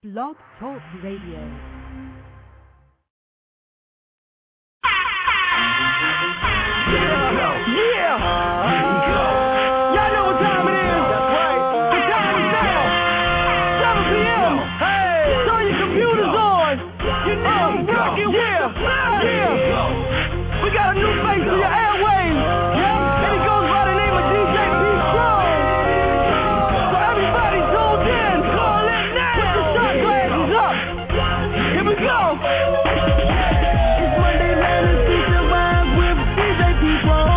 Blog Talk Radio. Y'all know what time it is. That's right. The time is now. 7 p.m. Hey. Turn your computers on. You know, rock it. Yeah. We got a new face to your airwaves. Yeah. And he goes by the name of DJ P-Strong. So everybody tuned in. Call it now. Put the shot glasses up. Here we go. It's Monday, man. It's Feature Live with DJ P-Strong.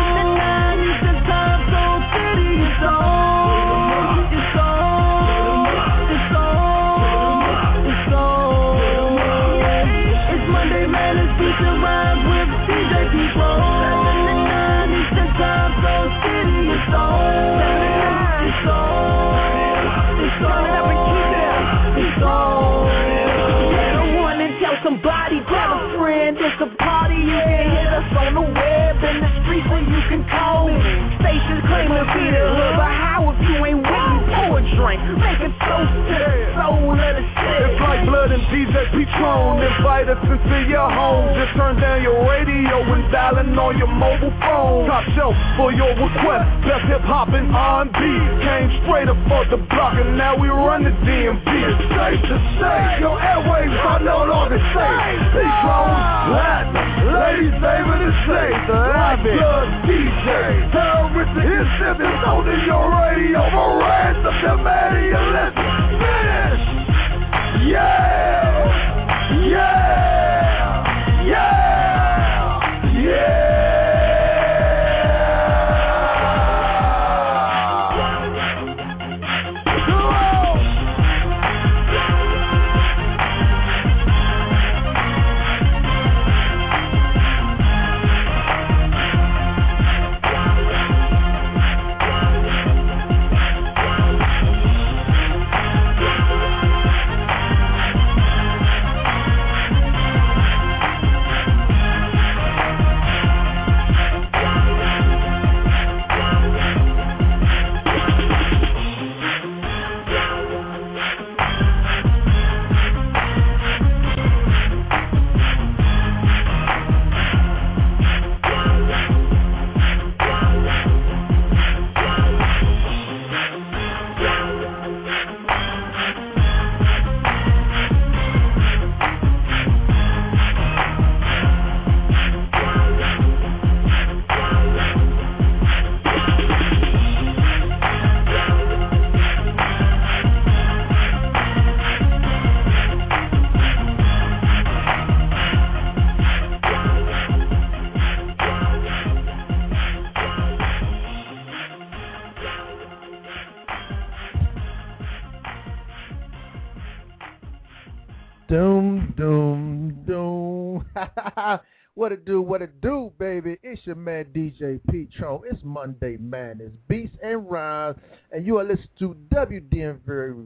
Somebody grab a friend, it's a party. You can hit us on the web, in the streets, or you can call me. Stations claim to be the hood, but how if you ain't with me? Pour a drink, make a toast to the soul of the city. It's like blood and DJ P-Tron. Invite us into your home. Just turn down your radio and dialing on your mobile phone. Top shelf for your request. Best hip hop and R&B. Came straight up for the block, and now we run the DMV. It's safe to say your airwaves are no longer safe. P-Tron, Latin, ladies favorite is safe. Like blood DJ, terrorist hits is holding your radio for ransom. The man you listen, finish. Yeah, yeah, yeah, yeah. What it do, baby? It's your man DJ P-Tron. It's Monday Madness, Beats and Rhymes, and you are listening to WDMV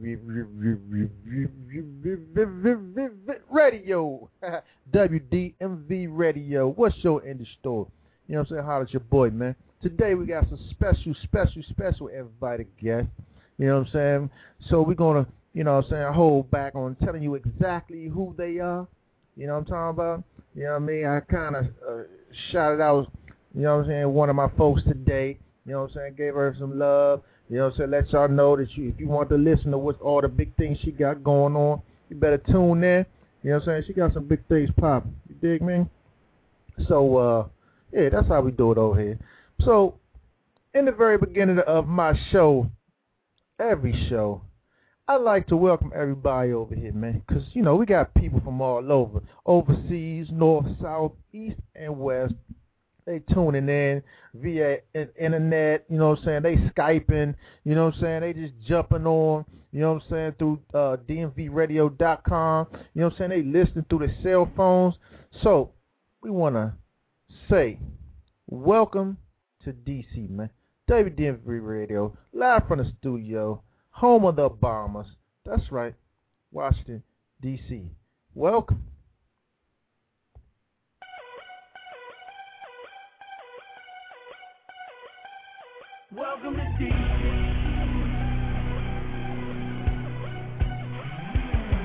Radio. WDMV Radio. What's your indie store? You know what I'm saying? Holla at your boy, man. Today we got some special invited guests. You know what I'm saying? So we're going to, you know what I'm saying, hold back on telling you exactly who they are. You know what I'm talking about? You know what I mean? I kind of shouted out, you know what I'm saying, one of my folks today. You know what I'm saying? Gave her some love. You know what I'm saying? Let y'all know that if you want to listen to what's all the big things she got going on, you better tune in. You know what I'm saying? She got some big things popping. You dig me? So, yeah, that's how we do it over here. So, in the very beginning of my show, every show, I'd like to welcome everybody over here, man, because, you know, we got people from all over, overseas, north, south, east, and west. They tuning in via internet, you know what I'm saying? They Skyping, you know what I'm saying? They just jumping on, you know what I'm saying, through dmvradio.com, you know what I'm saying? They listening through their cell phones. So, we want to say, welcome to DC, man. WDMV Radio, live from the studio. Home of the Obamas. That's right. Washington, D.C. Welcome. Welcome to D.C.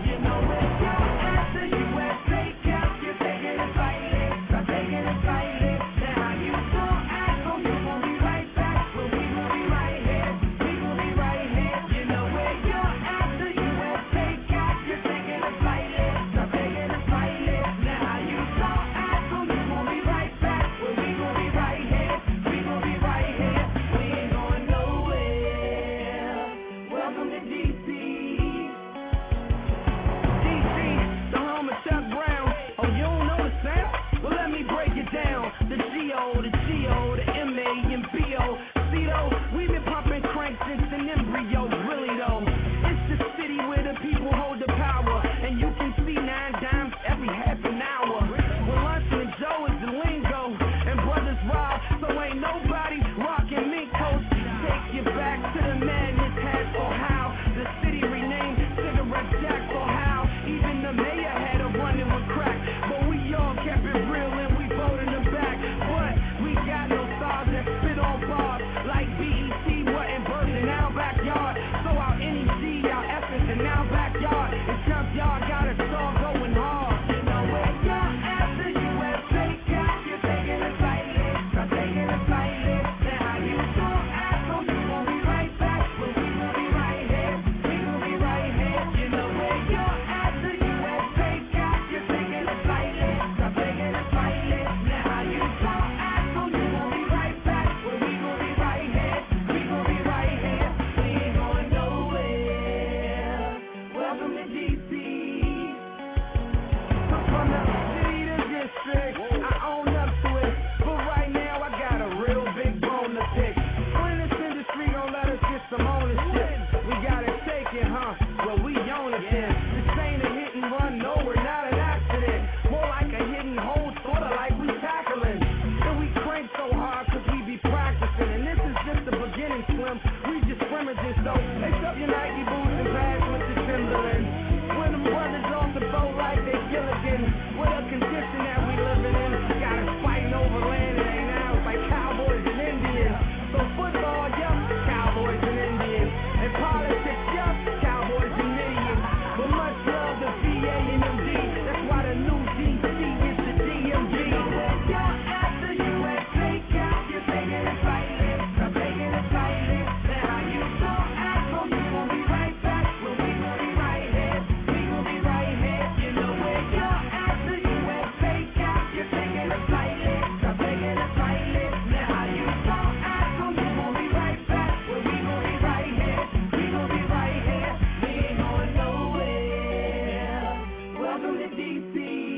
to DC.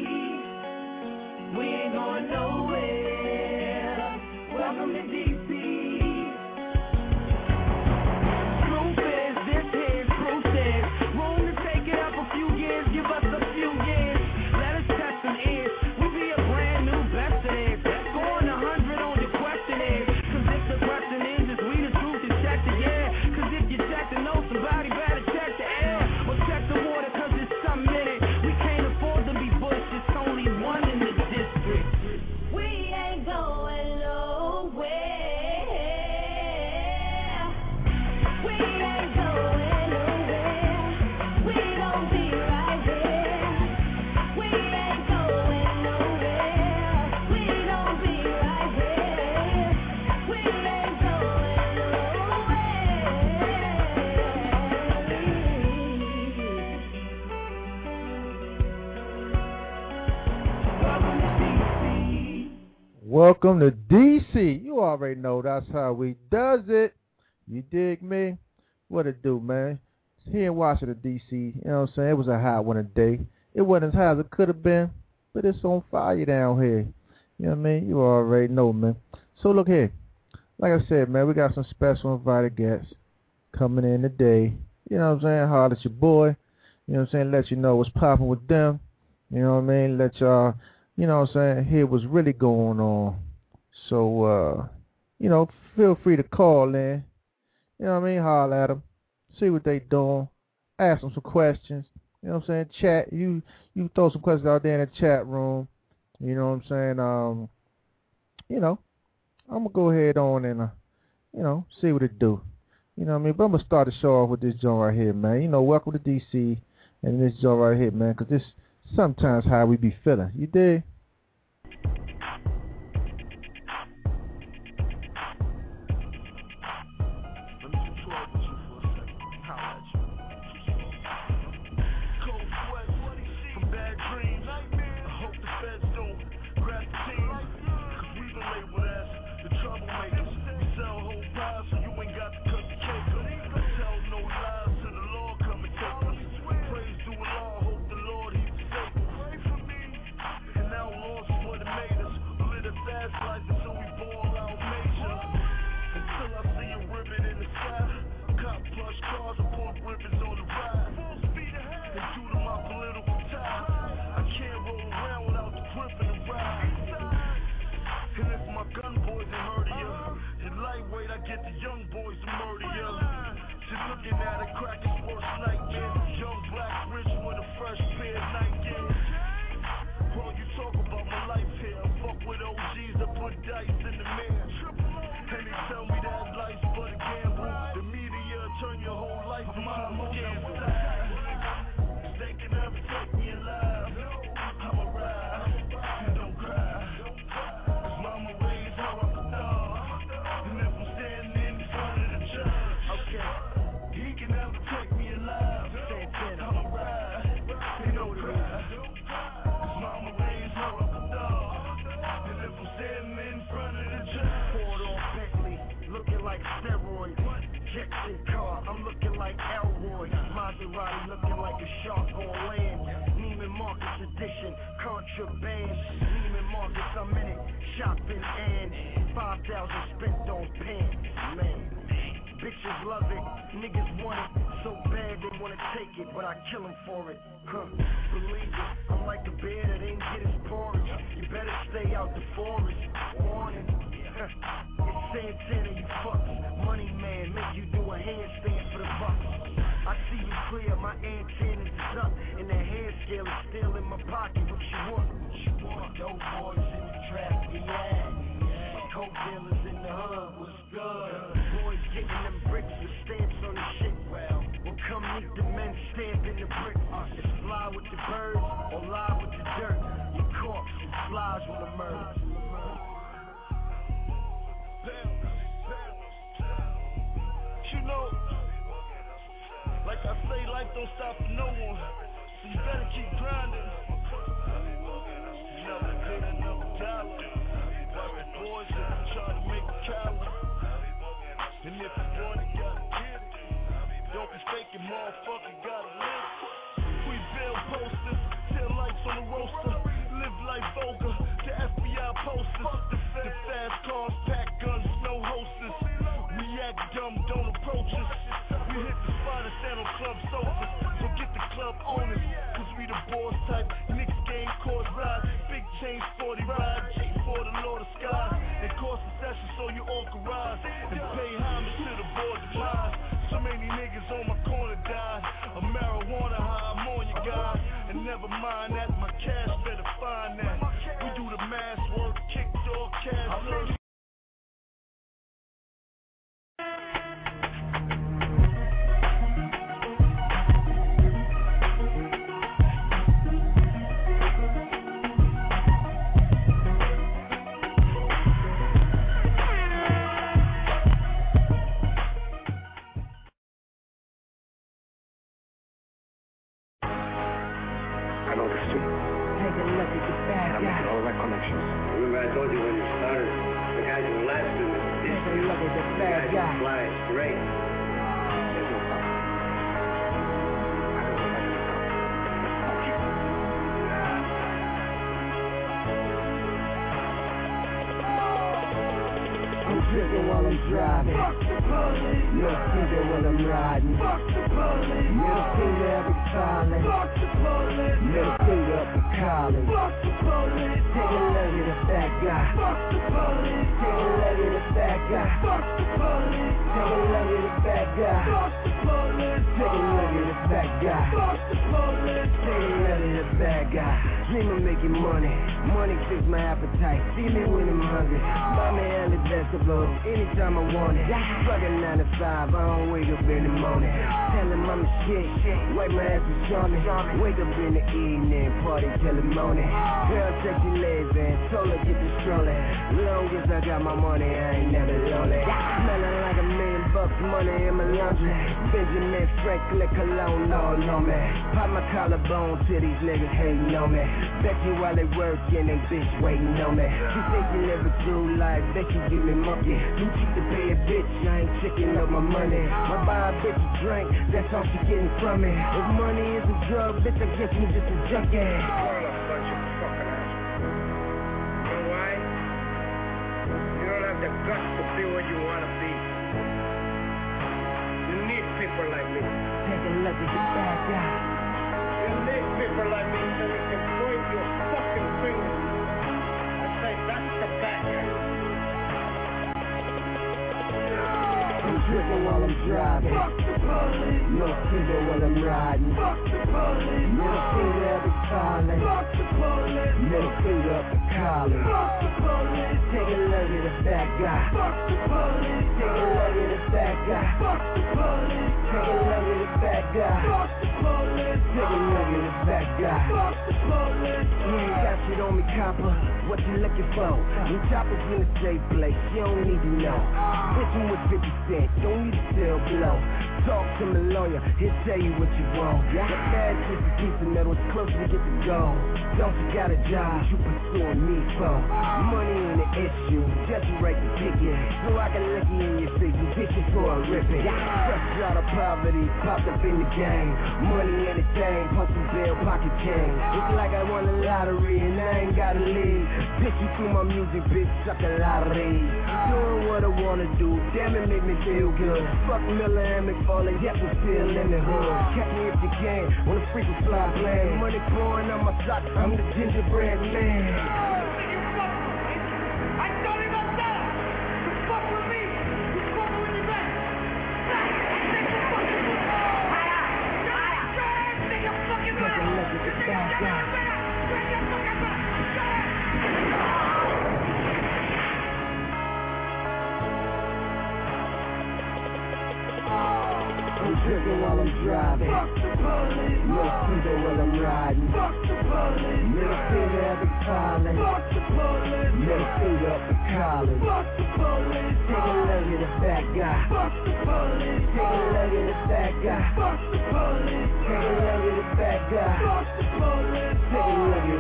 We ain't going nowhere. Welcome to DC. Proof is, this is, proof is. Room to take it up a few years, give us a few years. Let us test some ears. We be a brand new best it is. Scoring 100 on your question is. Cause if the question is we the truth, then check the air. Cause if you check the know, somebody better check the air. Or check the water, cause it's some minute. We can't afford to be Bush, it's only one in the district. We ain't going nowhere. We ain't going nowhere. We gon' be right here. We ain't going nowhere. We gon' be right here. We ain't going nowhere. Welcome to DC. You already know that's how we does it. You dig me? What it do, man? It's here in Washington, D.C. You know what I'm saying? It was a hot one today. It wasn't as hot as it could have been, but it's on fire down here. You know what I mean? You already know, man. So look here. Like I said, man, we got some special invited guests coming in today. You know what I'm saying? Holler at your boy. You know what I'm saying? Let you know what's popping with them. You know what I mean? Let y'all, you know what I'm saying, hear what's really going on. So, you know, feel free to call in. You know what I mean? Holler at them. See what they doing. Ask them some questions. You know what I'm saying? Chat. You throw some questions out there in the chat room. You know what I'm saying? You know, I'm going to go ahead on and, you know, see what it do. You know what I mean? But I'm going to start the show off with this joint right here, man. You know, welcome to D.C. and this joint right here, man, because this sometimes how we be feeling. You dig? Don't be faking, motherfucker, gotta live. club owners, cause we the boss type. Knicks game course ride, big chains 40 ride, G for the Lord of Skies. It costs a session so you authorize and pay homage to the board demise. So many niggas on my corner died of marijuana, how I'm on you guys. And never mind that, my cash better find that. We do the mass work, kick door, cash lurch.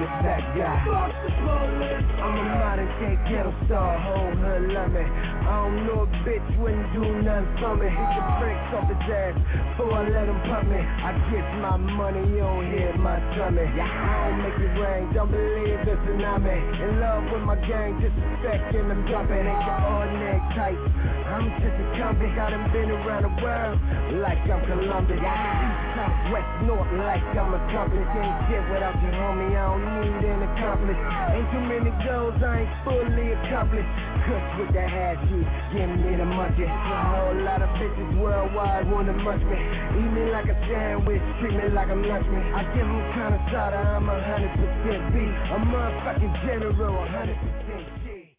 that guy. Fuck the police. I'm a modern day ghetto star, whole hood love me. I don't know a bitch wouldn't do nothing for me. Hit the brakes off his ass before I let him pump me. I get my money, you don't hear my tummy. I don't make it rain, don't believe the tsunami. In love with my gang, disrespecting them jumping. Ain't your ordinary type, I'm just a convict. I done been around the world like I'm Columbus. East, south, west, north, like I'm a compass. Can't get without you, homie, I don't need an accomplice. Ain't too many goals, I ain't fully accomplished. Cuss with that hash shit, give me the monkey. A whole lot of bitches worldwide wanna munch me. Eat me like a sandwich, treat me like I'm lunch me. I give them kind of soda, I'm 100% B. A motherfucking general, 100% G.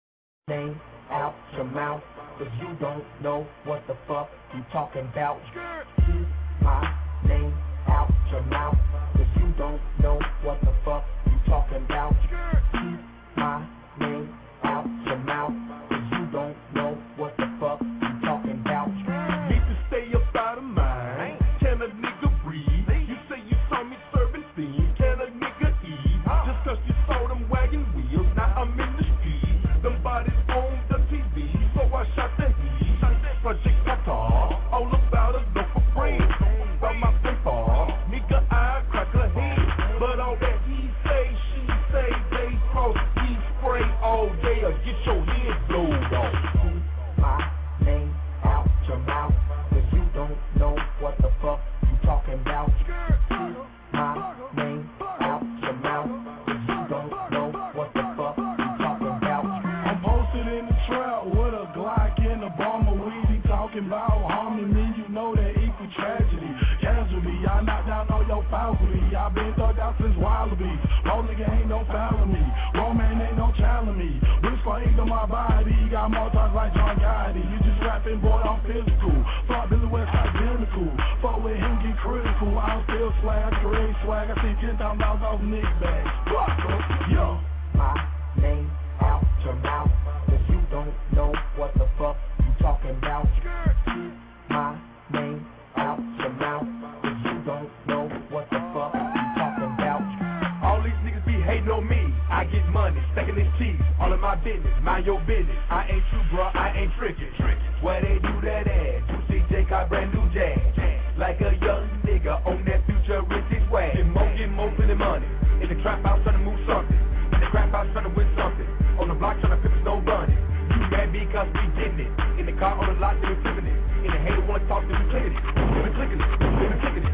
Name out your mouth, cause you don't know what the fuck you talking about. Keep my name out your mouth, cause you don't know what the fuck you talking about. Keep my name out your mouth, cause you don't know what the fuck you talking about. Need to stay up out of mind. Can a nigga breathe? You say you saw me serving fiends. Can a nigga eat? Just cause you saw them wagging wheels, now I'm in the street. Them bodies on the TV, so I shot the heat. Project Qatar, all about a loaf of bread. About my paper, nigga I crack a head. But all that he say, she say, they cross, he spray all day or get your head blowed off. Keep my name out your mouth, cause you don't know what the fuck you talking about. Keep my name out your mouth, cause you don't know what the fuck you talking about. I'm posted in the trap with a Glock and a bomber. We be talking about harming me, you know that equal tragedy. Casually, I knocked down all your faculty. I been thugged out since Wallabies. Roll nigga ain't no fouling me. Roman ain't no challenging me. Bruce Wayne on my body, got more times like John Gotti. You just rapping, boy, I'm physical. Fuck Billy West identical. Fuck with him, get critical. I'm still swag, create swag. I see $10,000 off Nick bags. Yo. My name out your mouth, cause you don't know what the fuck you talking about. Keep my name out your mouth, cause you don't know what the fuck you talking about. All these niggas be hating on me. I get money, stacking this cheese. All of my business, mind your business. I ain't true, bro, I ain't tricking. Where they do that at? You see Jake got brand new jazz. Like a young nigga on that futuristic way. Get more for the money. In the trap house trying to move something. In the crap house trying to win something. On the block trying to pip no bunny. You mad because we getting it. In the car on the lot, they be flipping it. In the hater wanna talk, they be clicking it. They be clicking it. They be clicking it.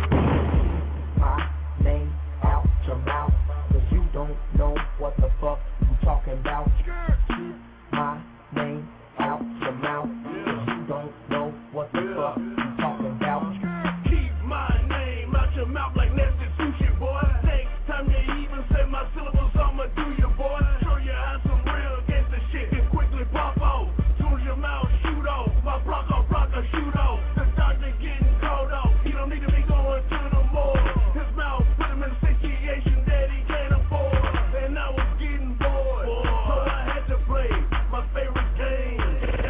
My name out your mouth, cause you don't know what the fuck you talking about. Keep my name out your mouth, cause you don't know what the fuck you talking about. Keep my name out your mouth like nasty sushi, boy. Next time you even say my syllables, I'ma do you, boy. Show you how some real gangsta shit can quickly pop off. Soon as your mouth shoot off, my block shoot off. The doctor getting called off. He don't need to be going to the mall. His mouth put him in a situation that he can't afford. And I was getting bored, so I had to play my favorite game.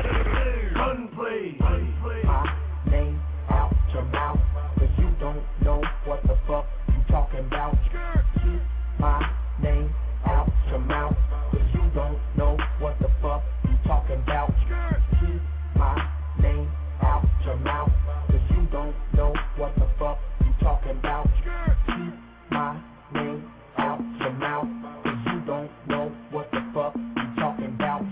Gunplay. My name out your mouth, cause you don't know what the fuck you talking about. Keep my name out your mouth, cause you don't know what the fuck you talking about. Keep my name out your mouth, cause you don't know what the fuck you talking about. Keep my name out your mouth, cause you don't know what the fuck you talking about.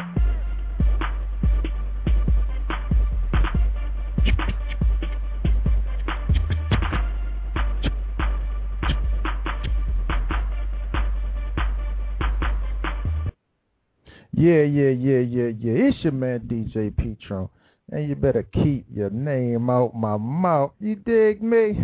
Yeah. It's your man DJ Petron, and you better keep your name out my mouth. You dig me?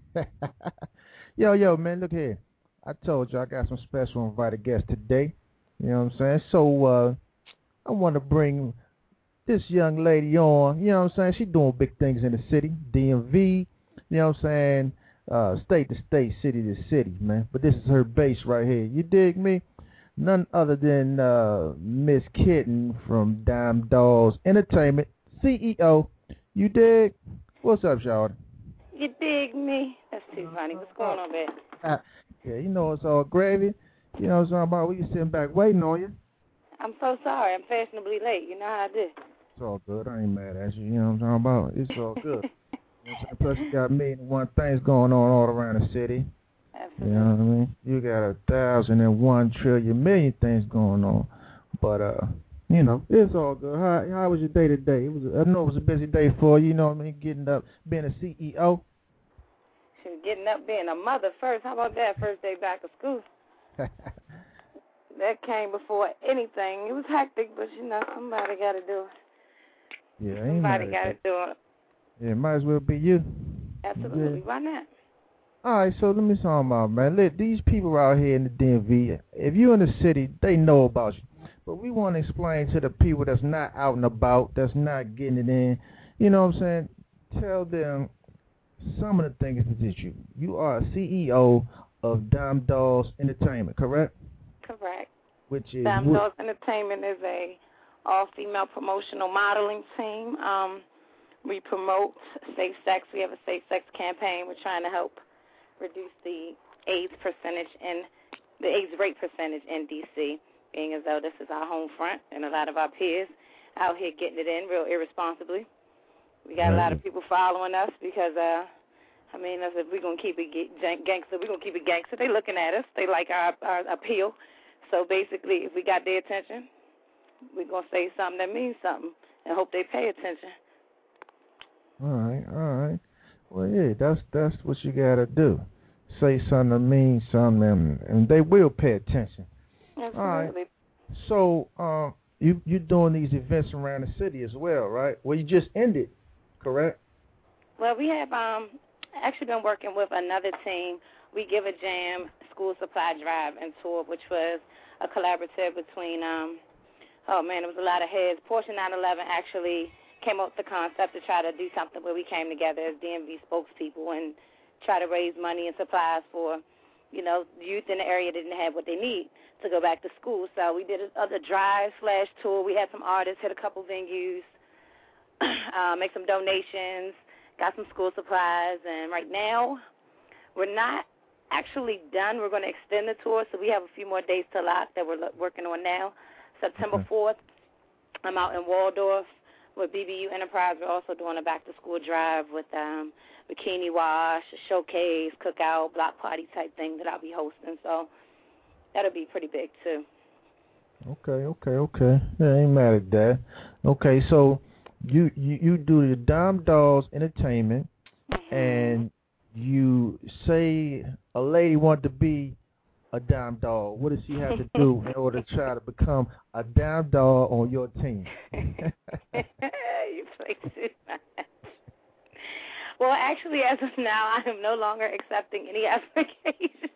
Yo, man, look here. I told you I got some special invited guests today. You know what I'm saying? So I want to bring this young lady on. You know what I'm saying? She's doing big things in the city, DMV. You know what I'm saying? State to state, city to city, man. But this is her base right here. You dig me? None other than Miss Kitten from Dime Dolls Entertainment, CEO. You dig? What's up, y'all? You dig me? That's too funny. What's going on, babe? Yeah, you know it's all gravy. You know what I'm talking about? We sitting back waiting on you. I'm so sorry. I'm fashionably late. You know how I do. It's all good. I ain't mad at you. You know what I'm talking about? It's all good. You know what I'm saying? Plus, you got 1,000,001 things going on all around the city. Absolutely. You know what I mean? You got 1,001,000,000,000,000 things going on. But, you know, it's all good. How was your day today? I know it was a busy day for you. You know what I mean? Getting up, being a CEO. She was getting up, being a mother first. How about that? First day back to school. That came before anything. It was hectic, but, you know, somebody got to do it. Yeah, somebody got to do it. Yeah, might as well be you. Absolutely. Yeah. Why not? All right, so let me talk about, man. Look, these people out here in the DMV, if you're in the city, they know about you. But we want to explain to the people that's not out and about, that's not getting it in, you know what I'm saying? Tell them some of the things that you are a CEO of Dime Dolls Entertainment, correct? Correct. Which is Dime Dolls Entertainment is a all-female promotional modeling team. We promote safe sex. We have a safe sex campaign. We're trying to help reduce the AIDS rate percentage in D.C., being as though this is our home front, and a lot of our peers out here getting it in real irresponsibly. We got a lot of people following us because, if we're going to keep it gangster, we're going to keep it gangster. They looking at us. They like our appeal. So basically, if we got their attention, we're going to say something that means something and hope they pay attention. All right. Well, yeah, that's what you got to do. Say something that means something, and they will pay attention. Absolutely. All right. So, you're doing these events around the city as well, right? Well, you just ended, correct? Well, we have actually been working with another team. We Give a Jam School Supply Drive and Tour, which was a collaborative between, it was a lot of heads. Porsche 911 actually came up with the concept to try to do something where we came together as DMV spokespeople and try to raise money and supplies for, youth in the area that didn't have what they need to go back to school. So we did a drive/tour. We had some artists, hit a couple venues, make some donations, got some school supplies, and right now we're not actually done. We're going to extend the tour, so we have a few more days to lock that we're working on now. September 4th, I'm out in Waldorf with BBU Enterprise. We're also doing a back-to-school drive with bikini wash, a showcase, cookout, block party type thing that I'll be hosting. So that'll be pretty big, too. Okay. Yeah, I ain't mad at that. Okay, so you do the Dime Dolls Entertainment, and you say a lady want to be a dime doll. What does she have to do in order to try to become a dime doll on your team? You play too much. Well, actually, as of now, I am no longer accepting any applications.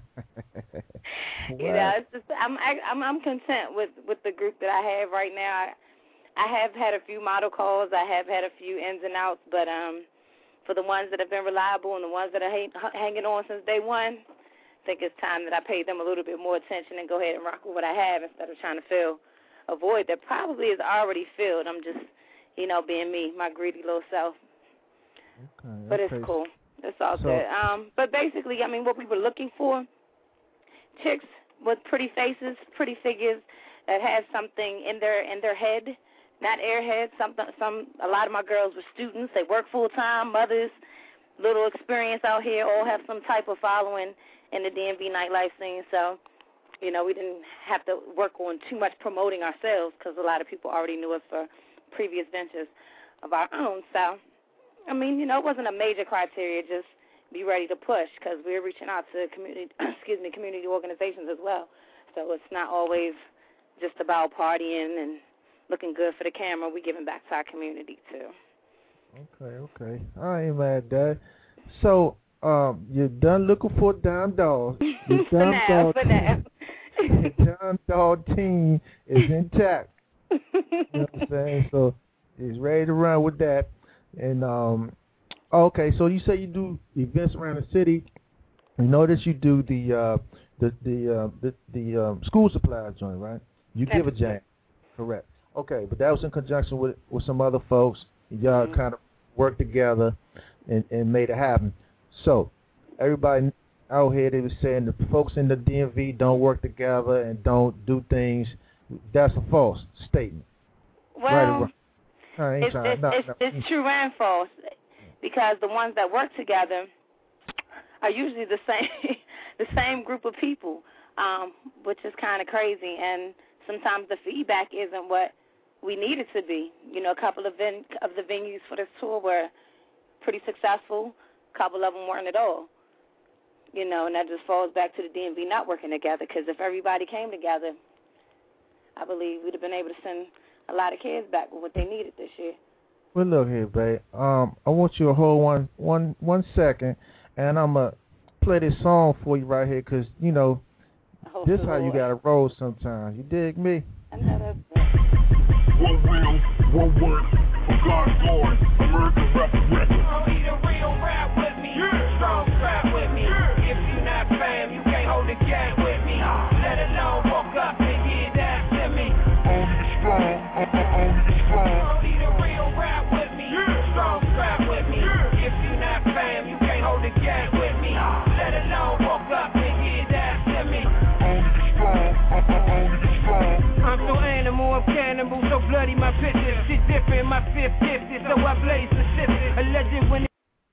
It's just I'm content with the group that I have right now. I have had a few model calls. I have had a few ins and outs, but for the ones that have been reliable and the ones that are hanging on since day one, I think it's time that I pay them a little bit more attention and go ahead and rock with what I have instead of trying to fill a void that probably is already filled. I'm just, being me, my greedy little self. Okay. But it's cool. It's all good. But basically, what we were looking for, chicks with pretty faces, pretty figures that have something in their head, not airheads. A lot of my girls were students. They work full time, mothers, little experience out here, all have some type of following in the DMV nightlife scene. So, we didn't have to work on too much promoting ourselves because a lot of people already knew us for previous ventures of our own. So, it wasn't a major criteria. Just be ready to push because we're reaching out to community organizations as well. So it's not always just about partying and looking good for the camera. We're giving back to our community too. Okay. I ain't mad at that. So, you're done looking for dime dolls. For now. The dime doll team is intact. You know what I'm saying? So, he's ready to run with that. And, okay, so you say you do events around the city. You notice you do the school supplies joint, right? You Give a Jam, correct? Okay, but that was in conjunction with some other folks. Y'all kind of worked together and made it happen. So everybody out here they were saying the folks in the DMV don't work together and don't do things. That's a false statement. Well, right. It's true and false, because the ones that work together are usually the same group of people, which is kind of crazy. And sometimes the feedback isn't what we need it to be. You know, a couple of the venues for this tour were pretty successful. A couple of them weren't at all. You know, and that just falls back to the DMV not working together, because if everybody came together, I believe we'd have been able to send a lot of kids back with what they needed this year. Well, look here, babe. I want you to hold one second, and I'm going to play this song for you right here, because, you know, this is how you got to roll sometimes. You dig me? I know that's One real, one word, from God's glory, American resurrection. Oh, he the real rap with me, strong strap with me. If you not fam, you can't hold the gap with me. Let alone walk up and get that to me. Only the strong, only the strong. Oh, he the real rap with me, strong strap with me. If you not fam, you can't hold the gap with me. Let alone walk up and get that to me. Only the strong, only the strong. I'm so animal, I'm cannibal, so bloody my picture. Shit different, my fifth gifted, so I blaze Pacific. A legend when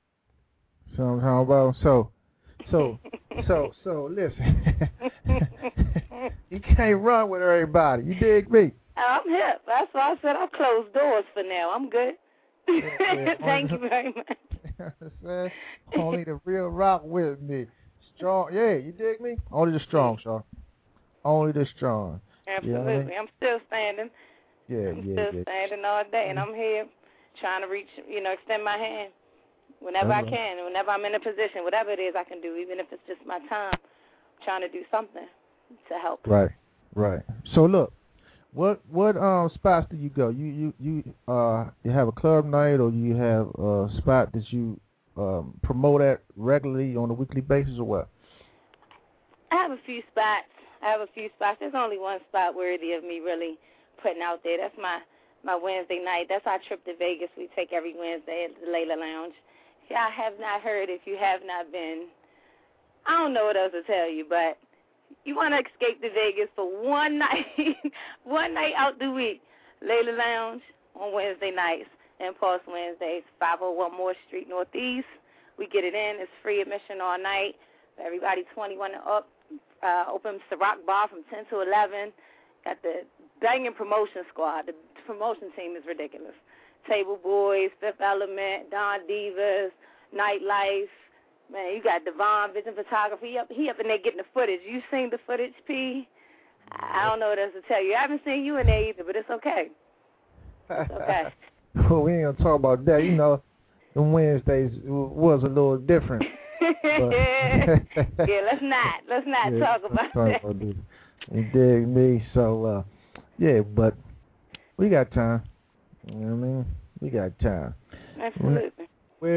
So listen. You can't run with everybody. You dig me? I'm hip. That's why I said I'll close doors for now. I'm good. Thank you very much. Only the real rock with me. Strong. Yeah, you dig me? Only the strong, Shaw. Only the strong. Absolutely. You know what I mean? I'm still standing. I'm still standing all day, and I'm here trying to reach, extend my hand whenever I can, and whenever I'm in a position, whatever it is I can do, even if it's just my time, I'm trying to do something to help. Right. So look, what spots do you go? You have a club night, or you have a spot that you promote at regularly on a weekly basis, or what? I have a few spots. There's only one spot worthy of me really putting out there. That's my Wednesday night. That's our trip to Vegas we take every Wednesday at the Layla Lounge. If y'all have not heard, if you have not been, I don't know what else to tell you, but you want to escape to Vegas for one night, one night out the week. Layla Lounge on Wednesday nights and Pulse Wednesdays, 501 Moore Street Northeast. We get it in. It's free admission all night. Everybody 21 and up. Opens the Rock Bar from 10 to 11. Got the banging promotion squad. The promotion team is ridiculous. Table Boys, Fifth Element, Don Divas, Nightlife. Man, you got Devon, Vision Photography. He up in there getting the footage. You seen the footage, P? I don't know what else to tell you. I haven't seen you in there either, but it's okay. It's okay. Well, we ain't going to talk about that. The Wednesdays was a little different. Yeah, let's not talk about that. You dig me? So, but we got time. You know what I mean? We got time. Absolutely.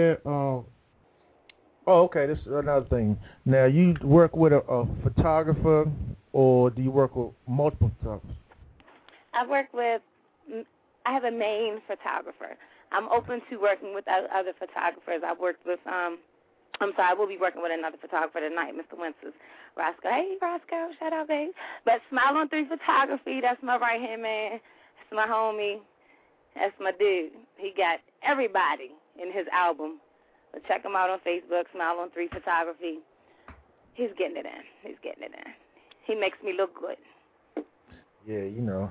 Okay, this is another thing. Now, you work with a photographer, or do you work with multiple photographers? I have a main photographer. I'm open to working with other photographers. I will be working with another photographer tonight, Mr. Winston's Roscoe. Hey, Roscoe, shout out, babe. But Smile on 3 Photography, that's my right-hand man. That's my homie. That's my dude. He got everybody in his album. So check him out on Facebook, Smile on 3 Photography. He's getting it in. He makes me look good. Yeah,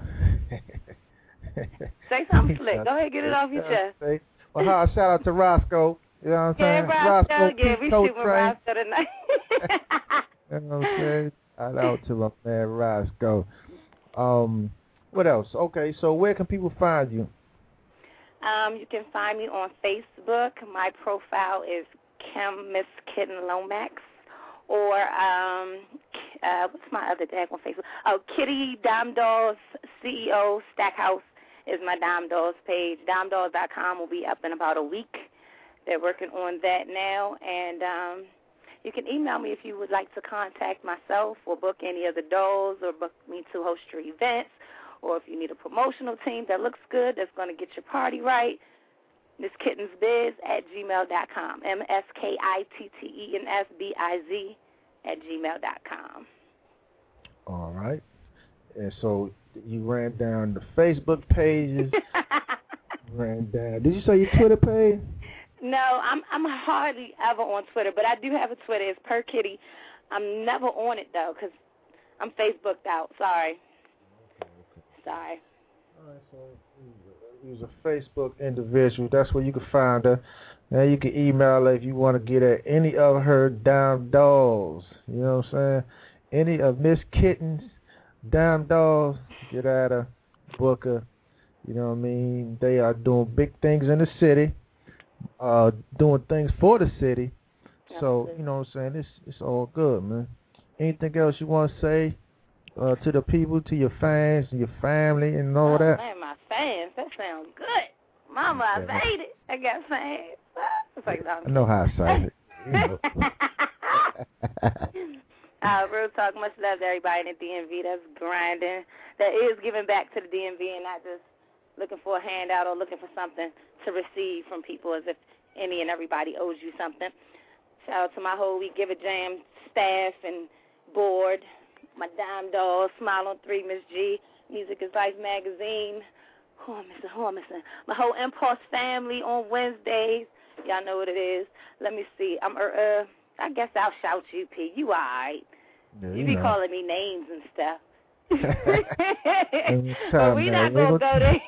Say something slick. Go ahead, get it off your chest. Well, shout out to Roscoe. You know what I'm saying? Roscoe, we shooting with Roscoe tonight. You know what I'm saying? Shout out to my man Roscoe. What else? Okay, so where can people find you? You can find me on Facebook. My profile is Miss Kitten Lomax. Or what's my other tag on Facebook? Oh, Kitty Dime Dolls CEO Stackhouse is my Dime Dolls page. DimeDolls.com will be up in about a week. They're working on that now, and you can email me if you would like to contact myself or book any of the dolls or book me to host your events, or if you need a promotional team that looks good, that's going to get your party right, MissKittensBiz@gmail.com, MSKITTENSBIZ @gmail.com. All right. And so you ran down the Facebook pages. Ran down. Did you say your Twitter page? No, I'm hardly ever on Twitter, but I do have a Twitter. It's Per Kitty. I'm never on it, though, because I'm Facebooked out. Sorry. Sorry. All right, so use a Facebook individual. That's where you can find her. Now you can email her if you want to get at any of her dime dolls. You know what I'm saying? Any of Miss Kitten's dime dolls, get at her, book her. You know what I mean? They are doing big things in the city, doing things for the city. So, you know what I'm saying? It's all good, man. Anything else you want to say to the people, to your fans, and your family, and all that? Man, my fans, that sounds good. Mama, I made it. I got fans. It's like, I know how I say it. You know. Real talk, much love to everybody in the DMV that's grinding, that is giving back to the DMV and not just looking for a handout or looking for something to receive from people as if any and everybody owes you something. Shout out to my whole We Give a Jam staff and board, my dime doll, Smile on 3, Miss G, Music is Life magazine. Who I'm missing? My whole Impulse family on Wednesdays. Y'all know what it is. Let me see. I guess I'll shout you, P. You all right. Yeah, you be know. calling me names and stuff. But we not going to go there.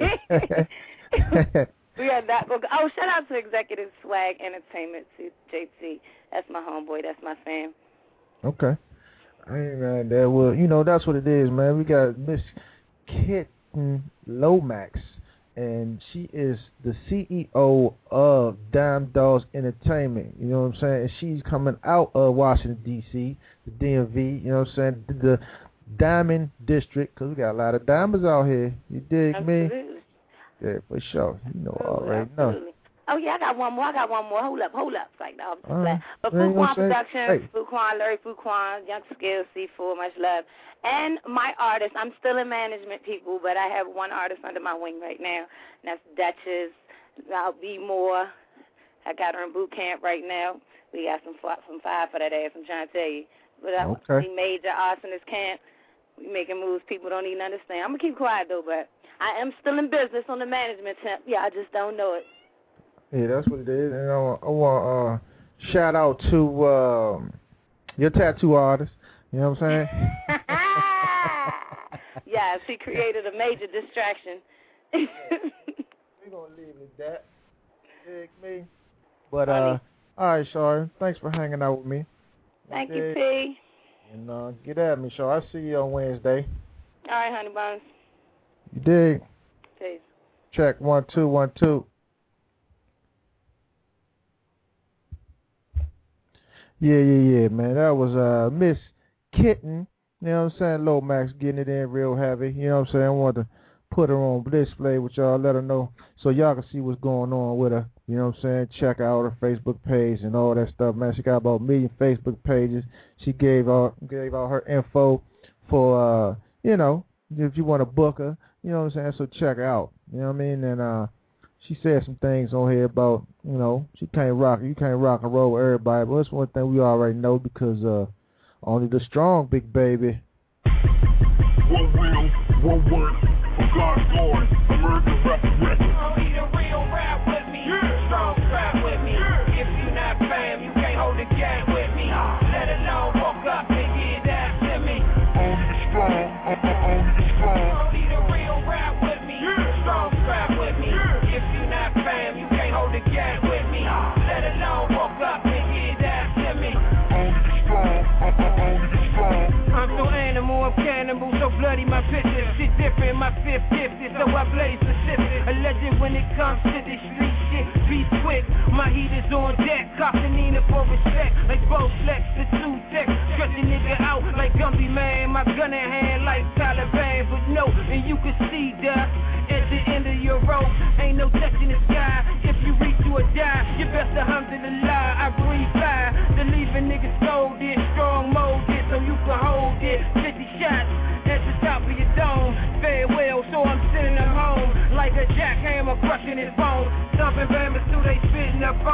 We are not going to go. Oh, shout out to Executive Swag Entertainment, JT. That's my homeboy. That's my fam. Okay. I ain't mad at that. Well, you know, that's what it is, man. We got Miss Kitten Lomax, and she is the CEO of Dime Dolls Entertainment. You know what I'm saying? And she's coming out of Washington, D.C., the DMV, you know what I'm saying? The Diamond District, because we got a lot of diamonds out here. You dig Absolutely. me? Yeah, for sure. You know, already know. Oh, yeah, I got one more. Hold up. It's like, no, but Fuquan Fuquan Productions, hey. Fuquan, Larry Fuquan, Young Skills, C4, much love. And my artist, I'm still in management, people, but I have one artist under my wing right now, and that's Duchess. I'll be more. I got her in boot camp right now. We got some fire for that ass, I'm trying to tell you. But we major arsonist camp. We making moves people don't even understand. I'm going to keep quiet, though, but I am still in business on the management temp. Yeah, I just don't know it. Yeah, that's what it is. And I want shout out to your tattoo artist. You know what I'm saying? Yes, he created a major distraction. We're going to leave it at that. Dig me. But, all right, Shari. Thanks for hanging out with me. Thank you, P. And get at me, Shari. I'll see you on Wednesday. All right, honey buns. You dig? Peace. Check 1 2 1 2. Yeah, man. That was Miss Kitten. You know what I'm saying? Lomax getting it in real heavy. You know what I'm saying? I wanted to put her on display with y'all, let her know so y'all can see what's going on with her. You know what I'm saying? Check out her Facebook page and all that stuff, man. She got about 1 million Facebook pages. She gave out her info for, you know, if you want to book her. You know what I'm saying? So check her out. You know what I mean? And she said some things on here about, you know, you can't rock and roll with everybody. But that's one thing we already know because only the strong, big baby. One will, one word, for God's glory, American rap record. Don't need a real rap with me, strong rap with me. If you not fam, you can't hold the gang with me. Let alone walk up and get that to me. Only the strong, only the strong. Don't need a real rap with me, strong rap with me. If you not fam, you can't hold the gang with me. Let alone walk up and get that to me. Only the strong, only the strong. I'm so animal, I'm cannibal, so bloody my picture. Shit different, my fifth gifted, so I blaze specific. A legend when it comes to this street shit. Be quick, my heat is on deck. Copping Nina for respect, like both flex, the two tech. Stretch a nigga out like Gumby Man. My gun in hand like Taliban, but no, and you can see that at the end of your rope, ain't no touching the sky. If you reach you or die, you best alhamdulillah. I breathe fire, to leave a nigga scolded, strong molded, so you can hold it. 50 shots at the top of your dome. Farewell, so I'm sending them home like a jackhammer crushing his bone. Stomping bambas till they spitting up foam.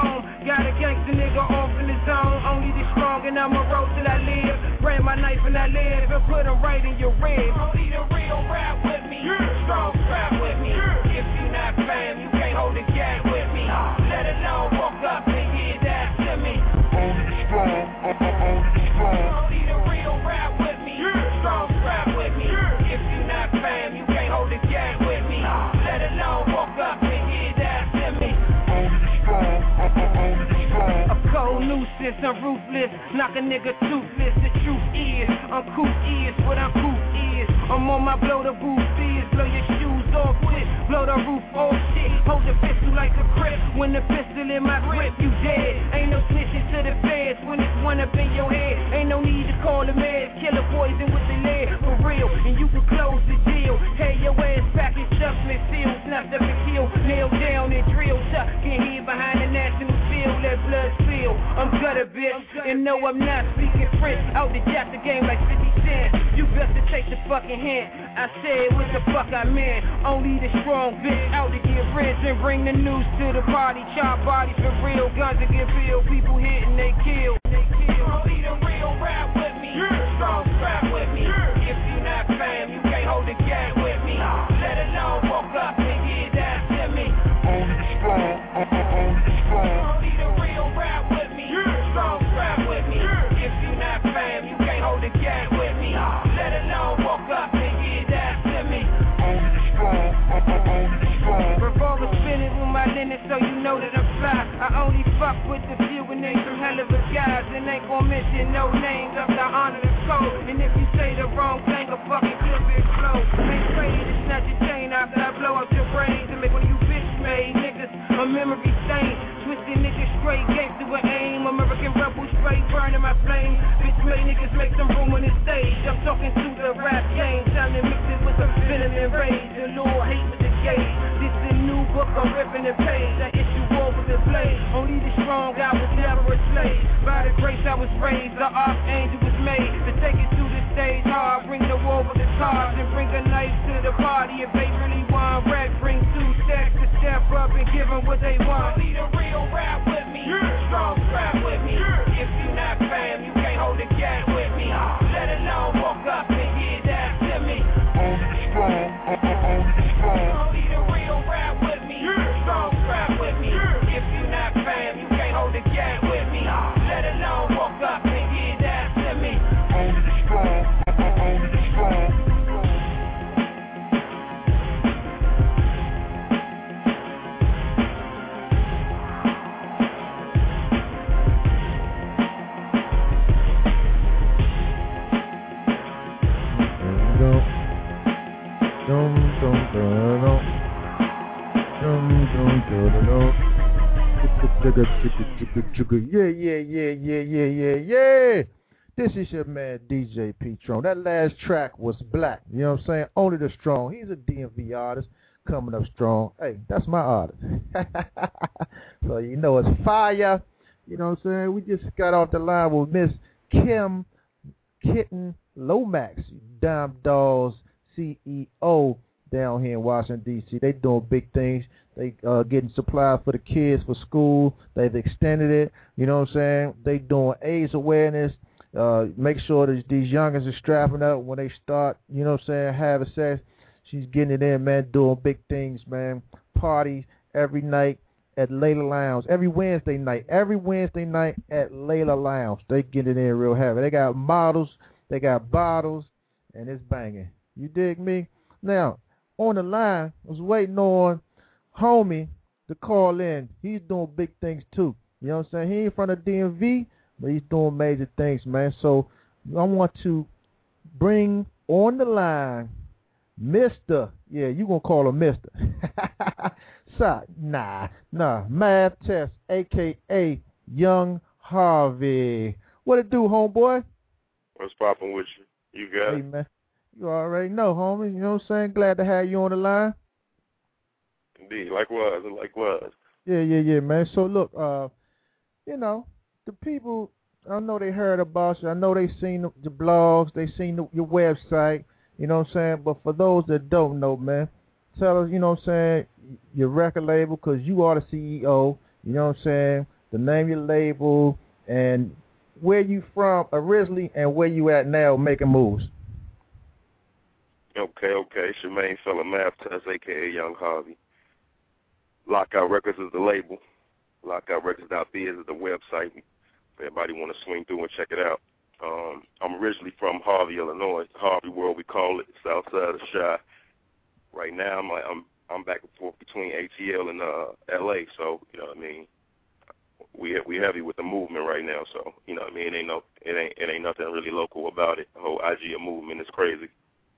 Got a gangster nigga off in the zone. Only the strong and I'ma roll till I live. Grab my knife and I live and put them right in your ribs. Only the real rap with me. Strong rap with me. If you not fam, you can't hold a gap with me. Let alone walk up and get that to me. Only the strong, only the strong. Only the real rap with me. Strong rap with me. If you not fam, you can't hold a gap with me. Let alone walk up and get that to me. Only the strong, only the strong. A cold nuisance, I'm ruthless, knock a nigga toothless. The truth is, uncouth is what uncouth is. I'm on my blow the roof is, blow your shoes off quick, blow the roof off shit. Hold the pistol like a grip, when the pistol in my grip, you dead. Ain't no snitching to the feds when it's one up in your head. Ain't no need to call the meds, killer poison with the lead, for real. And you can close the deal, hey your ass packaged up and sealed, snapped up and killed, nailed down and drilled, tuck in here behind the national field, let blood spill. I'm gutter bitch, and no I'm not speaking French, out the jack the game like 50 cents. You best to take the fucking hint, I said what the fuck I meant. Only the strong bitch out to get rich and bring the news to the party. Chop bodies for real, guns to get filled, people hit and they kill. Only the real rap with me, strong rap with me. If you not fam, you can't hold a gap with me. Let alone walk up and get that to me. Only the strong, only the strong. Only the real rap with me, strong rap with me. If you not fam, you can't hold a gap with me. Let alone walk up and get that to me. Only the strong, only the strong. Revolver spinning with my linen so you know that I'm fly. I only fuck with the few and they some hell of a guys. And ain't gon' mention no names up to honor the code. And if you say the wrong thing, a fucking clip explode. Ain't ready to snatch your chain after I blow up your brains and make one of you bitch made niggas a memory stain. Twisted niggas straight, gangster with aim. American rebel straight, burning my flame. Bitch made niggas make some room on the stage. I'm talking to the rap game, trying to mix it with some venom and rage. The Lord hate with the gauge. This the new book, I'm ripping the page. I issue war with the blade. Only the strong, I was never a slave. By the grace I was raised, the archangel was made to take it to the stage hard. Bring the war with the cards and bring a knife to the party. If they really want red, bring 2 stacks to step up and give them what they want. Only the real rap with me, strong rap with me. If you not fam, you can't hold a gap with me. Let alone walk up and get that to me. Only the strong, only the strong. Only the real rap with me, strong rap with me. If you not fam, you can't hold a gap with me. Let alone walk up and get that to me. Only the strong, only the strong. Yeah. This is your man DJ P-Tron. That last track was Black. You know what I'm saying? Only the strong. He's a DMV artist coming up strong. Hey, that's my artist. So you know it's fire. You know what I'm saying? We just got off the line with Miss Kim Kitten Lomax, Dime Dolls CEO down here in Washington, D.C. They doing big things. They getting supplies for the kids for school. They've extended it. You know what I'm saying? They doing AIDS awareness. Make sure that these youngins are strapping up when they start, you know what I'm saying, having sex. She's getting it in, man, doing big things, man. Parties every night at Layla Lounge. Every Wednesday night at Layla Lounge. They get it in real heavy. They got models. They got bottles. And it's banging. You dig me? Now, on the line, I was waiting on homie to call in. He's doing big things too. You know what I'm saying? He ain't from the DMV, but he's doing major things, man. So I want to bring on the line Mr. Yeah, you gonna call him Mr. Math Test, a.k.a. Young Harvey. What it do, homeboy? What's poppin' with you? You got Hey, it? man. You already know, homie. You know what I'm saying? Glad to have you on the line. Indeed, likewise. Yeah, man. So, look, you know, the people, I know they heard about you. I know they seen the blogs. They seen your website. You know what I'm saying? But for those that don't know, man, tell us, you know what I'm saying, your record label, because you are the CEO. You know what I'm saying? the name of your label, and where you from originally and where you at now making moves. Okay. Shemaine Fella Math Test, a.k.a. Young Harvey. Lockout Records is the label. LockoutRecords.biz is the website. If anybody want to swing through and check it out. I'm originally from Harvey, Illinois. Harvey World, we call it, south side of Chi. Right now, I'm back and forth between ATL and LA. So you know what I mean. We heavy with the movement right now. So you know what I mean. It ain't nothing really local about it. The whole IGA movement is crazy.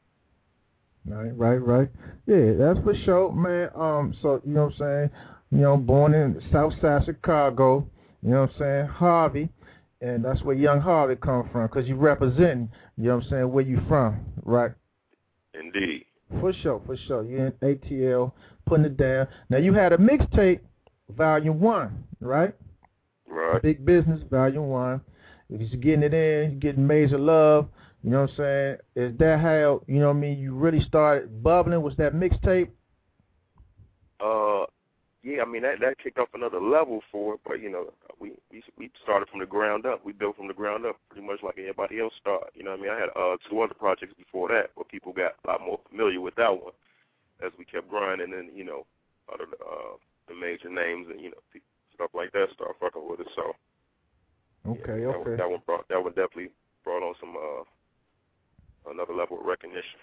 Right. Yeah, that's for sure, man. So you know what I'm saying. You know, born in South Side Chicago. You know what I'm saying, Harvey. And that's where Young Harvey come from, because you representing, you know what I'm saying, where you from, right? Indeed. For sure. You in ATL, putting it down. Now, you had a mixtape, Volume 1, right? Right. Big Business, Volume 1. You're getting it in, you're getting major love, you know what I'm saying? Is that how, you know what I mean, you really started bubbling? Was that mixtape? Yeah, I mean, that kicked off another level for it, but, you know, we started from the ground up. We built from the ground up pretty much like everybody else started. You know what I mean? I had 2 other projects before that where people got a lot more familiar with that one as we kept grinding, and, you know, other the major names and, you know, stuff like that started fucking with us. So, okay. That one definitely brought on some another level of recognition.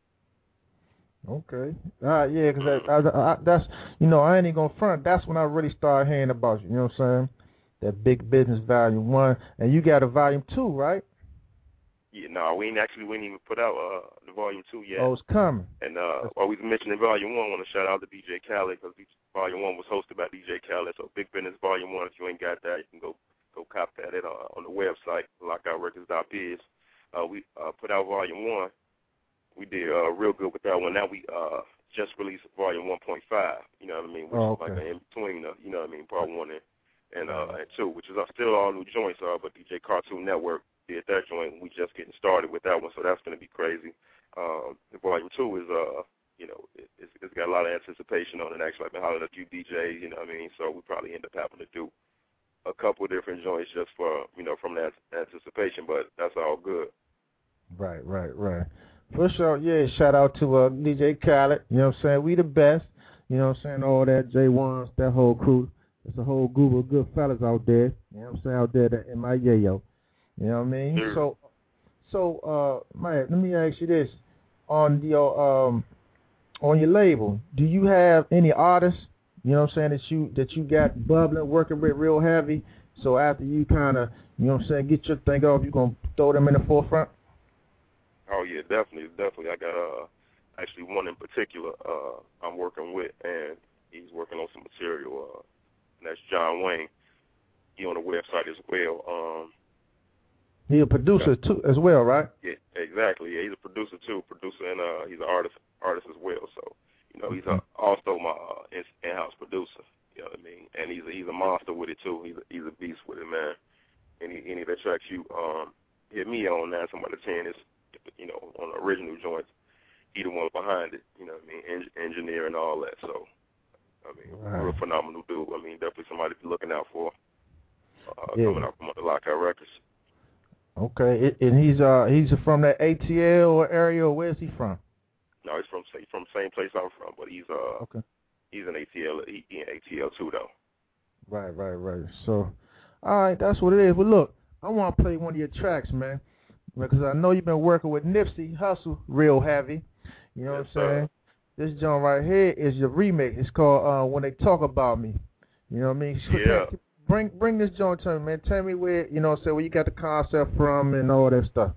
Okay. Yeah, because that's, you know, I ain't even going to front. That's when I really started hearing about you, you know what I'm saying? That Big Business Volume 1. And you got a Volume 2, right? Yeah, no, we ain't even put out the Volume 2 yet. Oh, it's coming. And while we mentioning Volume 1, I want to shout out to DJ Khaled, because Volume 1 was hosted by DJ Khaled. So Big Business Volume 1, if you ain't got that, you can go cop that on the website, LockoutRecords.biz. We put out Volume 1. We did real good with that one. Now we just released Volume 1.5, you know what I mean, which is like an in-between, you know what I mean, Part 1 and 2, which is still all new joints, but DJ Cartoon Network did that joint. We just getting started with that one, so that's going to be crazy. The Volume 2 is, you know, it's got a lot of anticipation on it. Actually, I've been hollering at a few DJs, you know what I mean, so we probably end up having to do a couple of different joints just for, you know, from that anticipation, but that's all good. Right. For sure, yeah, shout out to DJ Khaled, you know what I'm saying, we the best, you know what I'm saying, all that J1s, that whole crew, there's a whole group of good fellas out there, you know what I'm saying, out there in my yayo, you know what I mean, so, man, let me ask you this, on your label, do you have any artists, you know what I'm saying, that you got bubbling, working with real heavy, so after you kind of, you know what I'm saying, get your thing off, you're going to throw them in the forefront? Oh, yeah, definitely. I got actually one in particular I'm working with, and he's working on some material, and that's John Wayne. He on the website as well. He's a producer, too, as well, right? Yeah, exactly. Yeah, he's a producer, too. And he's an artist as well. So, you know, he's also my in-house producer, you know what I mean? And he's a monster with it, too. He's a beast with it, man. Any of the tracks you hit me on, 9 somebody 10 is, you know, on the original joints, he the one behind it, you know what I mean, engineer and all that. So, I mean, real phenomenal dude. I mean, definitely somebody to be looking out for, coming out from under Lockout Records. Okay, and he's from that ATL area, or where's he from? No, he's from the same place I'm from, but he's in ATL. He in ATL too, though. Right. So, all right, that's what it is. But look, I want to play one of your tracks, man. Because I know you've been working with Nipsey Hussle real heavy. You know what I'm saying? This joint right here is your remix. It's called When They Talk About Me. You know what I mean? Yeah. Bring this joint to me, man. Tell me where, you know what I'm saying, where you got the concept from and all that stuff.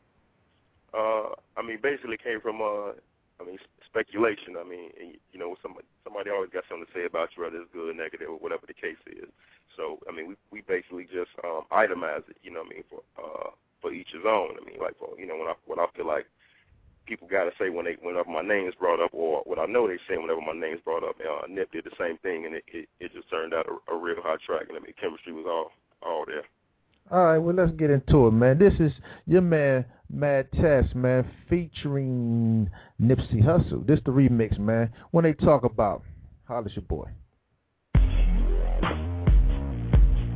I mean, basically came from, speculation. I mean, you know, somebody always got something to say about you, whether it's good or negative or whatever the case is. So, I mean, we basically just itemize it, you know what I mean, for each his own. I mean, like, you know, when I feel like people got to say whenever my name is brought up, or what I know they say whenever my name is brought up. Nip did the same thing, and it just turned out a real hot track, and I mean, chemistry was all there. All right, well, let's get into it, man. This is your man, Mad Test, man, featuring Nipsey Hussle. This the remix, man. When They Talk About, holla your boy.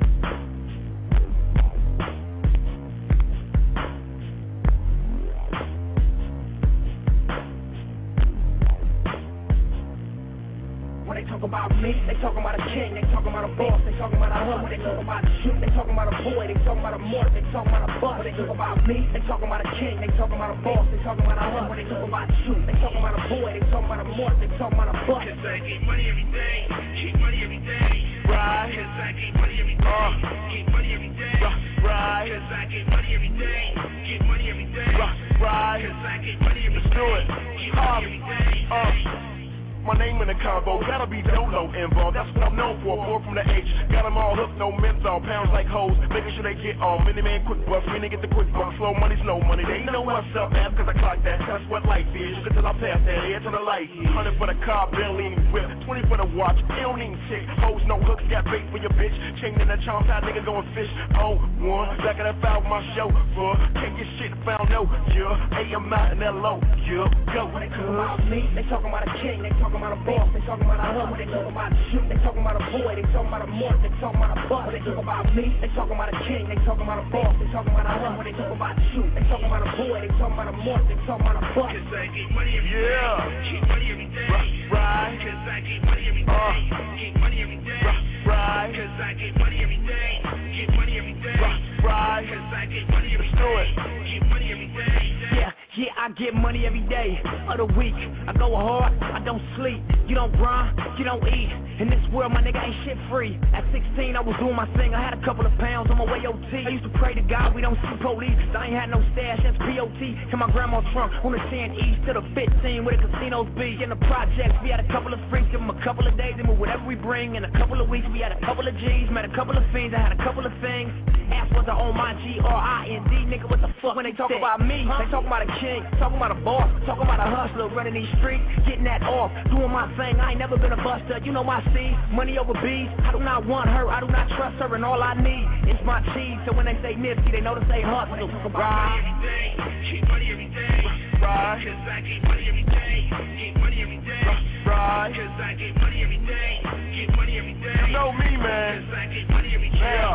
talk about me, they talking about a king, they talking about a boss, they talking about a hub, they talking about a shoot, they talking about a boy, they talking about a morph, they talking about a bust, they talk about me, they talking about a king, they talking about a boss, they talking about a hub, they talking about a shoot, they talking about a boy, they talking about a morph, they talking about a bust. Cause I get money every day, get money every day, right? Cause I get money every day, get money every day, right? Cause I get money every day, get money every day, right? Cause I get money every day, get money every day. My name in the combo, gotta be Dolo involved. That's what I'm known for, boy from the H. Got them all hooked, no menthol, pounds like hoes. Making sure they get on. Mini man, quick bucks, we didn't get the quick bucks. Slow money's no money, they know what's up, man, cause I clock that. That's what life is, you can tell I pass that, here to the light. 100 for the car, Bentley whip, 20 for the watch, it don't even tick. Hoes, no hooks, got bait for your bitch. Chain in the charm, how nigga going fish. Oh, one, back of that foul with my chauffeur. Can't get shit found, no, yeah. AM out in LO, yeah, go. When they talking about me, they talking about a king, they talking about a boss, they talking about a hub, they talking about a shoot, they talking about a boy, they talking about a morph, they talking about a bust, they talking about me, they talking about a king, they talking about a boss, they talking about a hub, they talking about a shoot, they talking about a boy, they talking about a morph, they talking about a bust. Cause I get money every day, get money every day, right? Cause I get money every day, get money every day, right? Cause I get money every day, get money every day, right? Cause I get money every day, get money every day. Yeah, I get money every day of the week. I go hard, I don't sleep. You don't grind, you don't eat. In this world, my nigga ain't shit free. At 16, I was doing my thing. I had a couple of pounds on my way OT. I used to pray to God we don't see police. I ain't had no stash, that's POT. In my grandma's trunk, on the 10 east to the 15 where the casinos be. In the projects, we had a couple of freaks. Give them a couple of days, and move whatever we bring. In a couple of weeks, we had a couple of G's. Met a couple of fiends, I had a couple of things. Ass was I on my G-R-I-N-D. Nigga, what the fuck when they talk about me? They talking about a king, talking about a boss, talking about a hustler running these streets, getting that off, doing my thing. I ain't never been a buster, you know my seed, money over bees. I do not want her, I do not trust her, and all I need is my cheese. So when they say Nipsey, they know to say hustle. Right. Every day, get money every day. Right. Cause I get money every day, get money every day. Right. Cause I get money every day, get money every day. You know me, man. Cause I get money every day.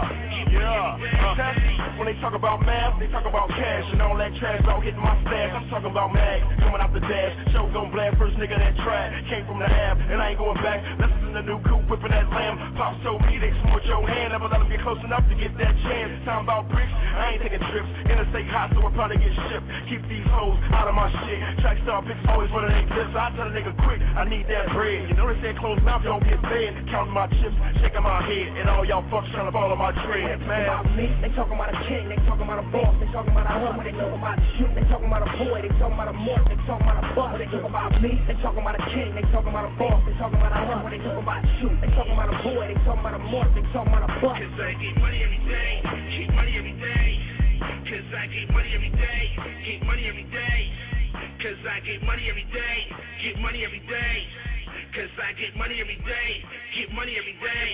When they talk about math, they talk about cash and all that trash about hitting my stash. I'm talking about mag, coming out the dash. Show gon' blast, first nigga that tried. Came from the Ave, and I ain't going back. Lessons in the new coupe, whipping that lamb. Pops told me they smooth your hand. Never let them get close enough to get that chance. Talking about bricks, I ain't taking trips. Interstate hot, so we'll probably get shipped. Keep these hoes out of my shit. Trackstar pics always running they clips. I tell a nigga quick, I need that bread. You know they say closed mouth don't get fed. Counting my chips, shaking my head, and all y'all fucks trying to follow my trend, man. About me, they talking about a king, they talking about a boss, they talking about a hub, they talking about a shoot, they talking about a boy, they talking about a morph, they talking about a bust, they talking about me, they talking about a king, they talking about a boss, they talking about a hub, they talking about a shoot, they talking about a boy, they talking about a morph, they talking about a bust. Cause I get money every day, get money every day. Cause I get money every day, get money every day. Cause I get money every day, get money every day. Cause I get money every day, get money every day.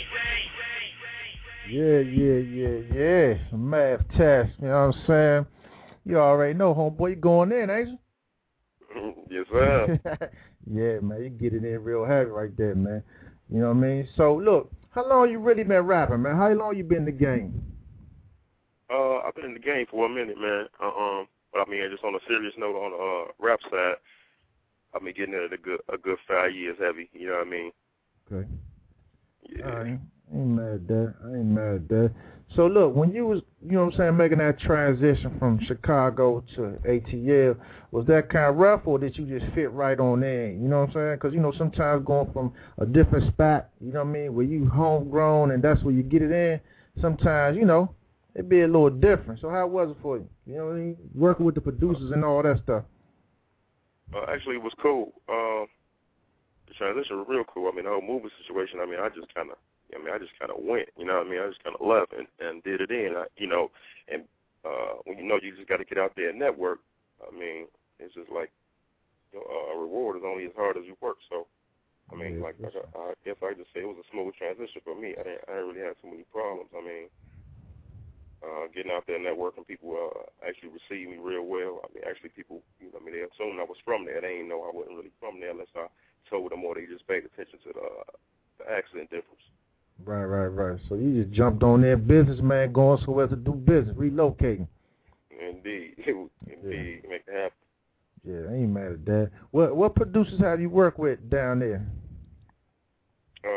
Yeah. Some math test, you know what I'm saying? You already know, homeboy, you going in, ain't you? Yes, sir. Yeah, man, you get it in real heavy right there, man. You know what I mean? So, look, how long you really been rapping, man? How long you been in the game? I've been in the game for a minute, man. But I mean, just on a serious note, on the rap side, I've been getting it a good 5 years heavy. You know what I mean? Okay. Yeah. I ain't mad at that. So look, when you was, you know what I'm saying, making that transition from Chicago to ATL, was that kind of rough, or did you just fit right on in? You know what I'm saying? Because, you know, sometimes going from a different spot, you know what I mean, where you homegrown and that's where you get it in, sometimes, you know, it'd be a little different. So how was it for you? You know what I mean? Working with the producers and all that stuff. Actually, it was cool. The transition was real cool. I mean, the whole movie situation, I mean, I just kind of went, you know what I mean? I just kind of left and did it in, you know. And when you know you just got to get out there and network, I mean, it's just like, you know, a reward is only as hard as you work. So, I mean, I guess I just say it was a smooth transition for me. I didn't really have too many problems. I mean, getting out there and networking, people actually received me real well. I mean, actually people, you know, I mean, they assumed I was from there. They didn't know I wasn't really from there unless I told them, or they just paid attention to the accent difference. Right. So you just jumped on there, businessman, going somewhere to do business, relocating. Indeed. Make it happen. Yeah, I ain't mad at that. What producers have you worked with down there?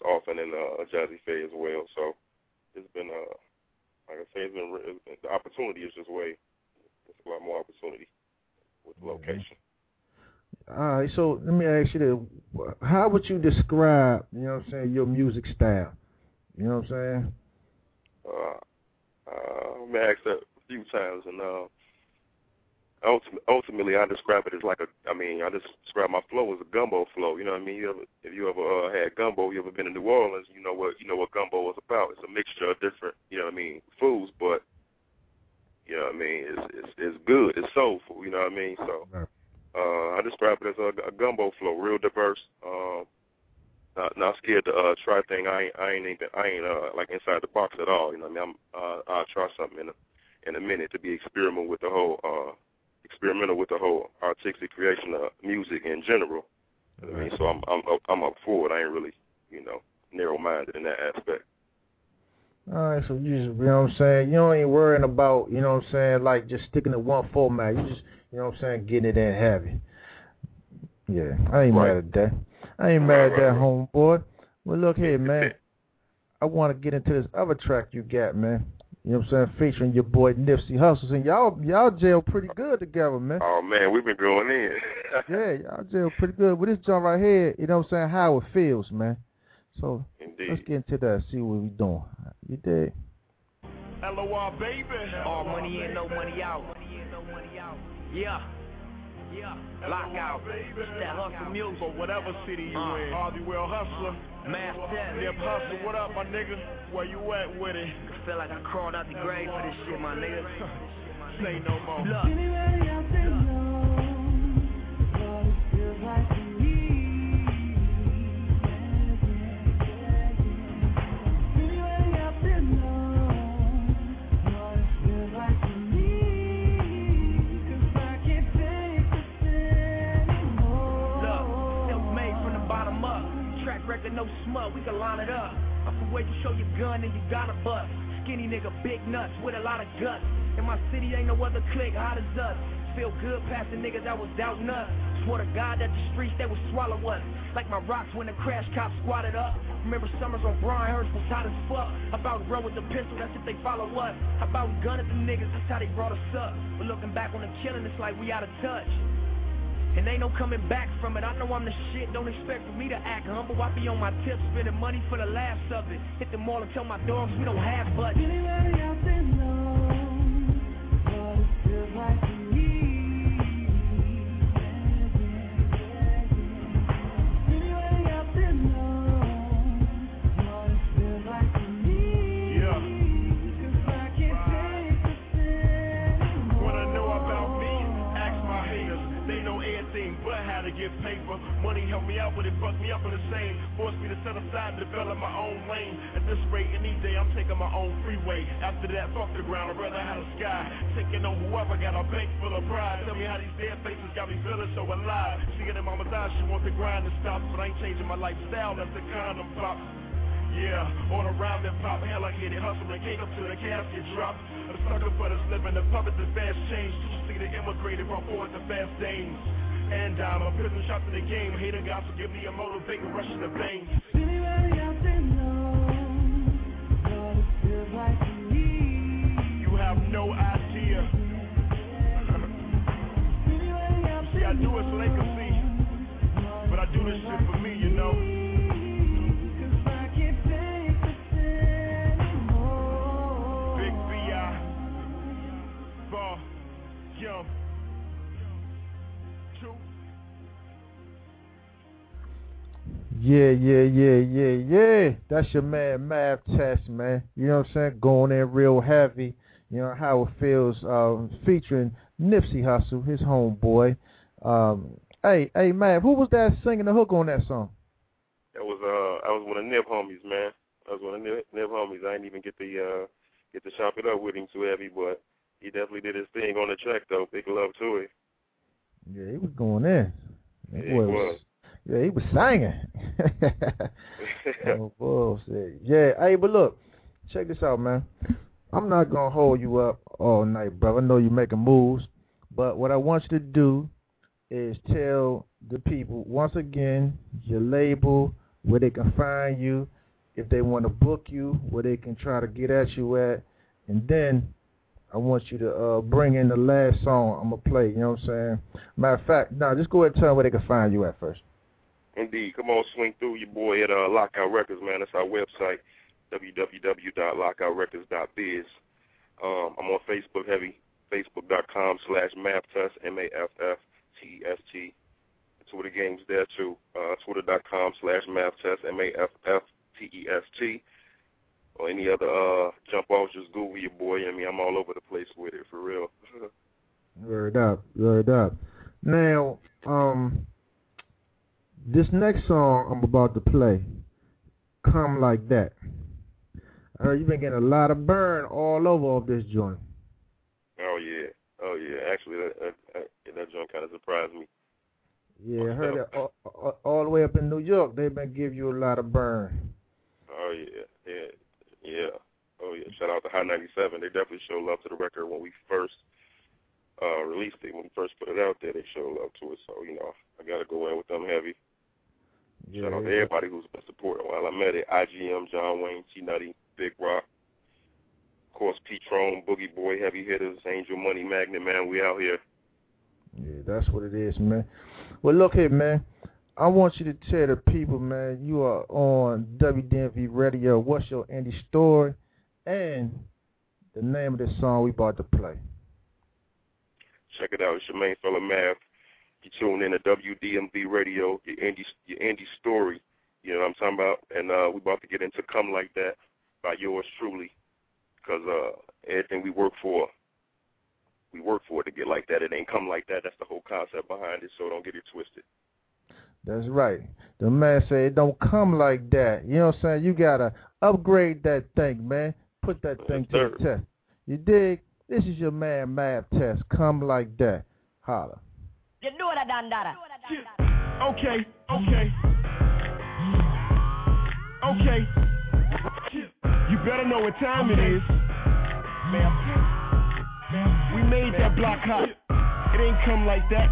often in Jazzy Faye as well. So it's been, like I say, the opportunity is just way. There's a lot more opportunity with the location. All right, so let me ask you this. How would you describe, you know what I'm saying, your music style? You know what I'm saying? I've been asked that a few times, and ultimately I describe it as I just describe my flow as a gumbo flow. You know what I mean? If you ever had gumbo, you ever been to New Orleans, you know what gumbo is about. It's a mixture of different, you know what I mean, foods, but you know what I mean, it's good, it's soulful, you know what I mean? So I describe it as a gumbo flow, real diverse. Not scared to try things. I ain't like inside the box at all. You know what I mean? I'll try something in a minute to be experimental with the whole artistic creation of music in general. You know what I mean? So I'm up for it. I ain't really, narrow-minded in that aspect. All right, so you just, you know what I'm saying, you ain't worrying about, you know what I'm saying, like just sticking to one format. You just, you know what I'm saying, getting it in heavy. Yeah, I ain't mad at that. I ain't mad at that, homeboy. Well, look here, man. I want to get into this other track you got, man. You know what I'm saying? Featuring your boy Nipsey Hussle. And y'all jail pretty good together, man. Oh, man, we've been going in. Yeah, y'all jail pretty good. With this joint right here, you know what I'm saying, how it feels, man. So let's get into that, see what we doing. You dig? LOR, baby. All money in, no money out. Yeah. Lockout. That hustle music. For whatever city you in. Harvey-Well Hustler. Mass 10. Nip Hustle, what up, my nigga? Where you at with it? I feel like I crawled out the grave for this shit, my nigga. Say no more. Look. Record, no smut, we can line it up. I'm from where you show your gun and you got a bust. Skinny nigga, big nuts with a lot of guts. In my city ain't no other clique hot as us. Feel good past the niggas that was doubting us. Swear to God that the streets they would swallow us. Like my rocks when the crash cops squatted up. Remember summers on Brian Hurst was hot as fuck. About run with the pistol, that's if they follow us. About gun at the niggas, that's how they brought us up. But looking back on the killing, it's like we out of touch. And ain't no coming back from it. I know I'm the shit, don't expect for me to act humble. I be on my tips, spending money for the laughs of it. Hit the mall and tell my dogs we don't have budget. Anybody out there knows what it feels like to me. Anybody out there knows what it feels like to me. Yeah. 'Cause I can't take this anymore. What I know about me, ask my haters. They know everything but how to get paper. Money help me out, but it fucked me up in the same. Forced me to set aside and develop my own lane. At this rate, any day I'm taking my own freeway. After that, fuck the ground, I'd rather have the sky. Taking on whoever got a bank full of pride. Tell me how these dead faces got me feeling so alive. She get in mama's eyes, she want the grind to stop. But I ain't changing my lifestyle, that's the condom pop. Yeah, all around that pop, hell I hit it, hustling, came up to the casket drop. A sucker for this living, the puppet, the fast change. To see the immigrated, run forward the fast dames. And I'm a prison shot to the game. Hater God, so give me a motivator, rushing the veins. Anybody out there knows what it feels like to me. You have no idea. See, I do it so they can see. But I do this shit for me, you know. Big B.I. Ball. Young. Yeah. That's your man, Mav Test, man. You know what I'm saying? Going in real heavy. You know how it feels, featuring Nipsey Hussle, his homeboy. Hey, Mav, who was that singing the hook on that song? I was one of Nip homies, man. I was one of Nip homies. I didn't even get to chop it up with him too heavy, but he definitely did his thing on the track, though. Big love to it. Yeah, he was going in. Yeah, he was. Yeah, he was singing. Oh, bullshit. Yeah, hey, but look, check this out, man. I'm not going to hold you up all night, brother. I know you're making moves, but what I want you to do is tell the people, once again, your label, where they can find you, if they want to book you, where they can try to get at you at, and then I want you to bring in the last song I'm going to play, you know what I'm saying? Matter of fact, just go ahead and tell them where they can find you at first. Indeed. Come on, swing through your boy at Lockout Records, man. That's our website, www.lockoutrecords.biz. I'm on Facebook heavy, facebook.com/MaffTest, MAFFTEST. Twitter games there, too. Twitter.com/MaffTest, MAFFTEST. Or any other jump off, just Google your boy. I mean, I'm all over the place with it, for real. Word up. Now, this next song I'm about to play, Come Like That. I heard you've been getting a lot of burn all over off this joint. Oh, yeah. Actually, that joint kind of surprised me. Yeah, I heard that all the way up in New York, they've been giving you a lot of burn. Oh, yeah. Oh, yeah. Shout out to High 97. They definitely show love to the record when we first released it. When we first put it out there, they show love to it. So, I got to go in with them heavy. Yeah, shout out to everybody who's been supporting while I'm at it. IGM, John Wayne, T-Nutty, Big Rock. Of course, P-Tron, Boogie Boy, Heavy Hitters, Angel Money, Magnet, man. We out here. Yeah, that's what it is, man. Well, look here, man. I want you to tell the people, man, you are on WDMV Radio. What's your indie story? And the name of this song we about to play. Check it out. It's your main fella, Mav. You tune in to WDMV Radio, your indie story. You know what I'm talking about? And we about to get into Come Like That by yours truly. Because everything we work for to get like that. It ain't come like that. That's the whole concept behind it, so don't get it twisted. That's right. The man said it don't come like that. You know what I'm saying? You got to upgrade that thing, man. Put that thing to the test. You dig? This is your man, MaffTest. Come Like That. Holla. You know that, Dandada. Okay. You better know what time it is. We made that block hot. It ain't come like that.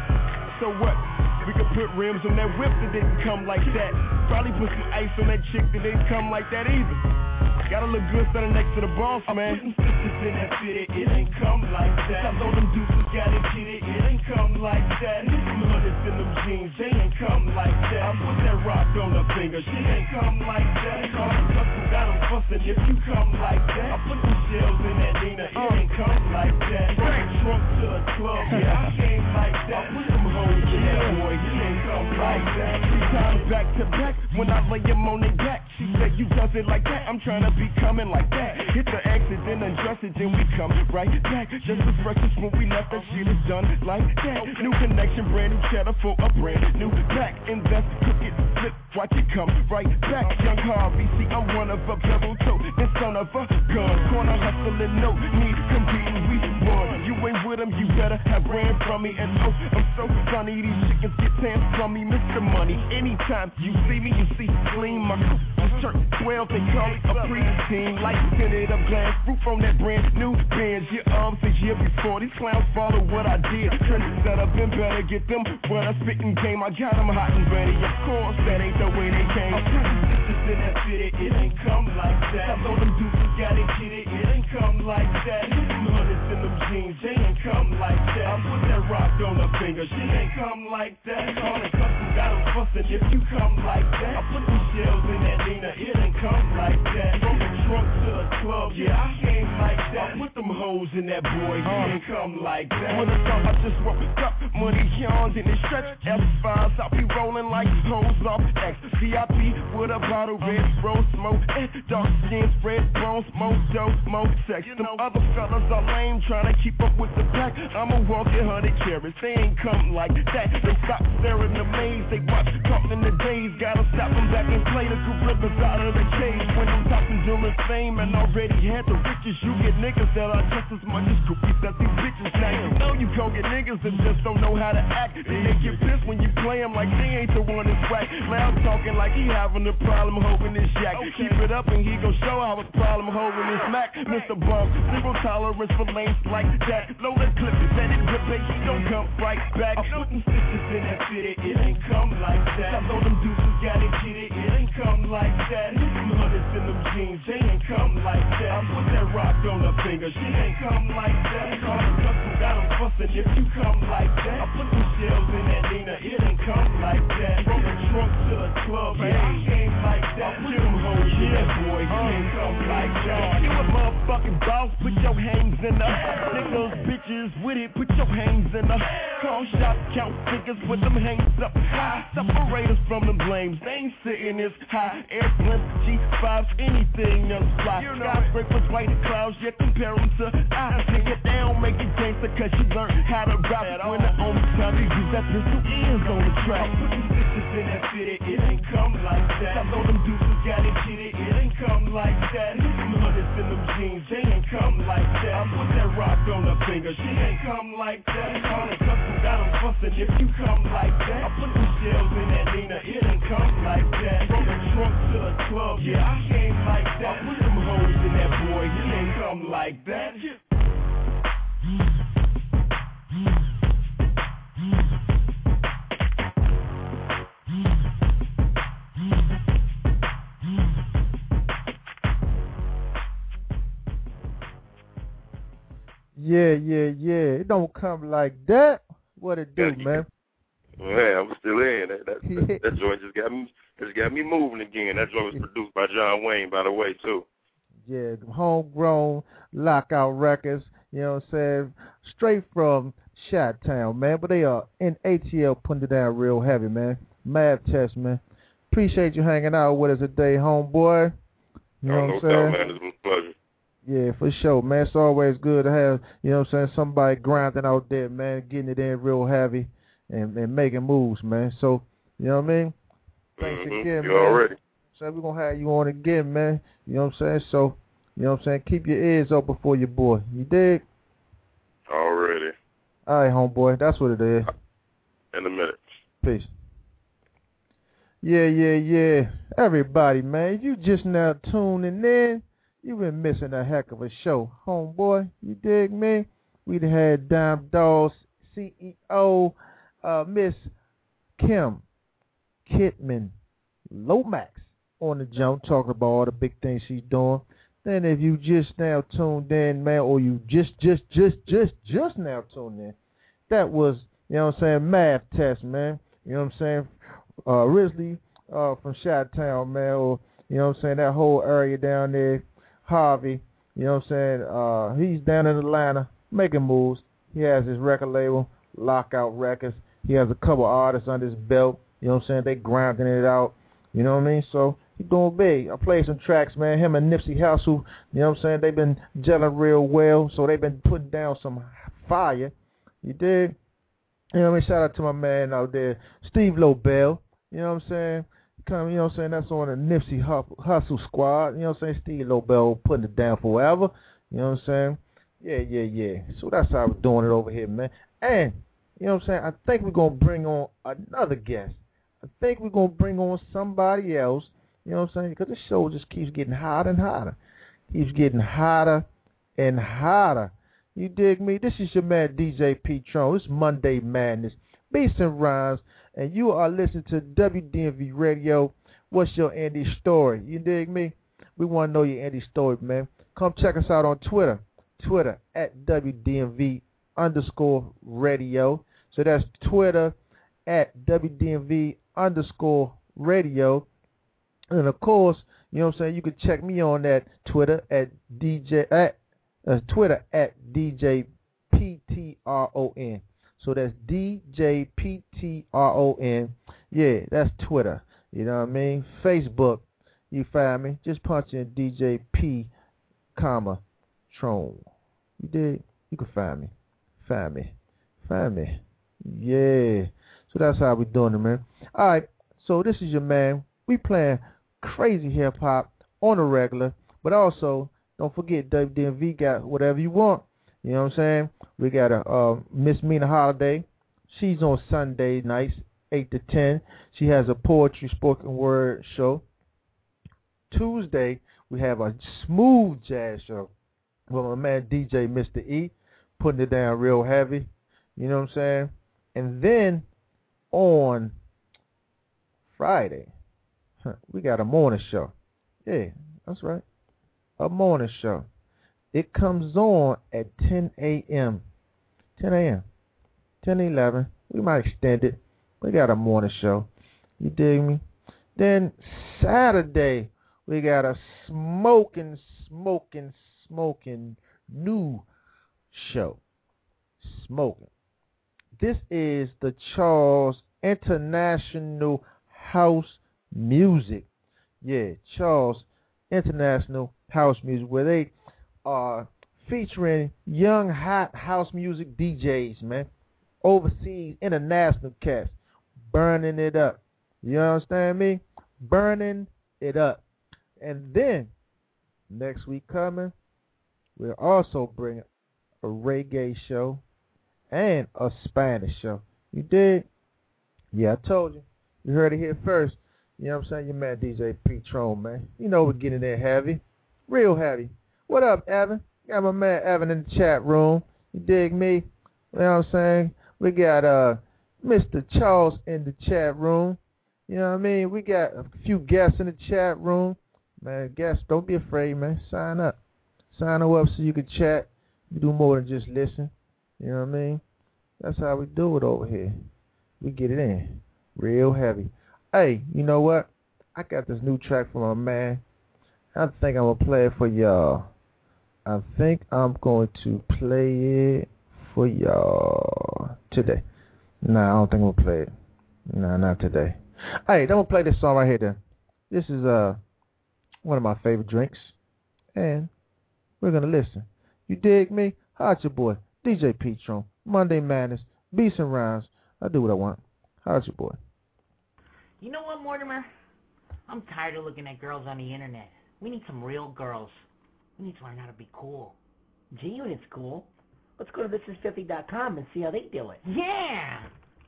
So what? We could put rims on that whip that didn't come like that. Probably put some ice on that chick that didn't come like that either. Gotta look good standing next to the boss, man. I'm putting sisters in that fitted, it ain't come like that. I know them deuces got it, get it ain't come like that. Them hunters in them jeans, they ain't come like that. I put that rock on her finger, she ain't come like that. All the customers got them fussing if you come like that. I put them shells in that Nina, it ain't come like that. From the trunk to the club, yeah, I came like that. I put them hoes in that boy, he ain't come like that. 3 times back to back, when I lay him on their back, she said you does it like that, I'm trying to be coming like that. Hit the exit, then undress it, then we come right back. Just as fresh as when we left, that shit is done like that. New connection, brand new cheddar for a brand new pack. Invest, cook it, flip, watch it come right back. Young Harvey, see I'm one of a pebble toe, then son of a gun. Corner hustling, no need competing, we won. You ain't with them, you better have ran from me. And oh, I'm so funny, these chickens get pants from me, Mr. Money. Anytime you see me, you see clean my shirt 12, they call it a preteen. Light tinted up glass roof on that brand new Benz. Your arms a year before these clowns follow what I did. Trend set up and better get them when I spit in game. I got them hot and ready. Of course, that ain't the way they came. I'm putting sisters in that fitted, it ain't come like that. I know them deuces got it, get it ain't come like that. Them hunters in them jeans, they ain't come like that. I put that rock on her finger, she ain't come like that. All the customers got them fussing if you come like that. I put them shells in that Nina, it ain't come like that. From the trunk to the club, yeah, I came like that. I put them hoes in that boy, he ain't come like that. When I thought I just woke up, money yawns in the stretch. F5s, I'll be rolling like hoes off X. VIP with a bottle, red rose smoke, dark skin, red bones, more dope, more sex. Them other fellas are lame, trying to keep up with the pack. I'ma walk 100 carats, they ain't come like that. They stop staring the maze, they watch talking in the days. Gotta stop them back and play the gorillas out of the cage. When I'm talking during fame and already had the riches, you get niggas that are just as much as groupies as these bitches. Now you know you gon' get niggas that just don't know how to act. And they get pissed when you play them like they ain't the one that's whack. Loud talking like he having a problem holding his yak. Keep it up and he gon' show how it's problem holding his Mac. Mr. Bum, zero tolerance for lanes like that. Load that clip, let it rip, he don't come right back. I'm putting sisters in that fitted, it ain't come like that. I know them deuces got it, get it ain't come like that. Them in them jeans, they ain't come like that. I put that rock on her finger, she ain't come like that. Call the custom, got them fussing if you come like that. I put them shells in that Nina, it ain't come like that. From the trunk to the club, yeah, I came like that. I put them hoes in that boy, he ain't come like that. You a motherfucking boss, put your hands in the niggas, bitches with it, put your hands in the call shots, count figures with them hands up high. Separate us from them lames, they ain't sitting this high. Airplanes, G5s, anything else fly. Skyscrapers, white clouds, yeah, compare them to I. Take it down, make it gangster, cause you learn how to rap. When the only time you use that pistol is on the track. Put them bitches in that city, it ain't come like that. I know them deuces got it kitty, it ain't come like that. Them hunters in them jeans, they ain't come like that. I put that rock on her finger, she ain't come like that. Call it custom, got them fussing if you come like that. I put them shells in that Nina, it ain't come like that. From the trunk to the club, yeah, I came like that. I put them hoes in that boy, he ain't come like that. Yeah. It don't come like that. What it do, man? Yeah, I'm still in. That joint just got me moving again. That joint was produced by John Wayne, by the way, too. Yeah, homegrown Lockout Records. You know what I'm saying? Straight from Chi-Town, man. But they are in ATL putting it down real heavy, man. Mav Test, man. Appreciate you hanging out with us today, homeboy. You know what I'm saying? No doubt, man. It's been a pleasure. Yeah, for sure, man. It's always good to have, you know what I'm saying, somebody grinding out there, man, getting it in real heavy and making moves, man. So, you know what I mean? Thanks again, you man. already. So we're going to have you on again, man. You know what I'm saying? So, you know what I'm saying? Keep your ears open for your boy. You dig? Already. All right, homeboy. That's what it is. In a minute. Peace. Yeah. Everybody, man, you just now tuning in. You've been missing a heck of a show, homeboy. You dig me? We'd had Dime Dolls CEO, Miss Kim Kidman Lomax on the jump, talking about all the big things she's doing. Then if you just now tuned in, man, or you just now tuned in, that was, you know what I'm saying, Mav Test, man. You know what I'm saying? Risley from Chi-Town, man, or, you know what I'm saying, that whole area down there. Harvey, you know what I'm saying? He's down in Atlanta making moves. He has his record label, Lockout Records. He has a couple artists under his belt. You know what I'm saying? They grinding it out. You know what I mean? So he's doing big. I played some tracks, man. Him and Nipsey Hussle, you know what I'm saying? They've been gelling real well. So they've been putting down some fire. You dig? You know what I mean? Shout out to my man out there, Steve Lobel. You know what I'm saying? You know what I'm saying? That's on the Nipsey Hussle squad. You know what I'm saying? Steve Lobel putting it down forever. You know what I'm saying? Yeah. So that's how we're doing it over here, man. And, you know what I'm saying? I think we're going to bring on another guest. I think we're going to bring on somebody else. You know what I'm saying? Because this show just keeps getting hotter and hotter. Keeps getting hotter and hotter. You dig me? This is your man, DJ P-Tron. It's Monday Madness. Beats and Rhymes. And you are listening to WDMV Radio. What's your indie story? You dig me? We want to know your indie story, man. Come check us out on Twitter. Twitter at WDMV_radio. So that's Twitter at WDMV_radio. And of course, you know what I'm saying, you can check me on that Twitter at Twitter at DJPTRON. So that's DJPTRON. Yeah, that's Twitter. You know what I mean? Facebook, you find me. Just punch in DJ P, Tron. You dig? You can find me. Find me. Yeah. So that's how we doing it, man. All right. So this is your man. We playing crazy hip hop on the regular, but also don't forget WDMV got whatever you want. You know what I'm saying? We got a Miss Mina Holiday. She's on Sunday nights, 8 to 10. She has a poetry spoken word show. Tuesday, we have a smooth jazz show with my man DJ Mr. E, putting it down real heavy. You know what I'm saying? And then on Friday, we got a morning show. Yeah, That's right. A morning show. It comes on at 10 a.m. 10 a.m. 10 11. We might extend it. We got a morning show. You dig me? Then Saturday, we got a smoking new show. Smoking. This is the Charles International House Music. Yeah, Charles International House Music, where they are featuring young, hot house music DJs, man. Overseas, international cats. Burning it up. You understand me? Burning it up. And then, next week coming, we'll also bring a reggae show and a Spanish show. You dig? Yeah, I told you. You heard it here first. You know what I'm saying? Your man DJ P-Tron, man. You know we're getting there heavy. Real heavy. What up, Evan? Got my man Evan in the chat room. You dig me? You know what I'm saying? We got Mr. Charles in the chat room. You know what I mean? We got a few guests in the chat room. Man, guests, don't be afraid, man. Sign up. Sign up so you can chat. You do more than just listen. You know what I mean? That's how we do it over here. We get it in. Real heavy. Hey, you know what? I got this new track from my man. I think I'm going to play it for y'all. I think I'm going to play it for y'all today. Nah, I don't think I'm going to play it. Nah, not today. Hey, I'm going to play this song right here then. This is one of my favorite drinks. And we're going to listen. You dig me? How's your boy? DJ P-Tron. Monday Madness. Beats and Rhymes. I do what I want. How's your boy? You know what, Mortimer? I'm tired of looking at girls on the internet. We need some real girls. We need to learn how to be cool. G-Unit's cool. Let's go to thisisfilthy.com and see how they do it. Yeah!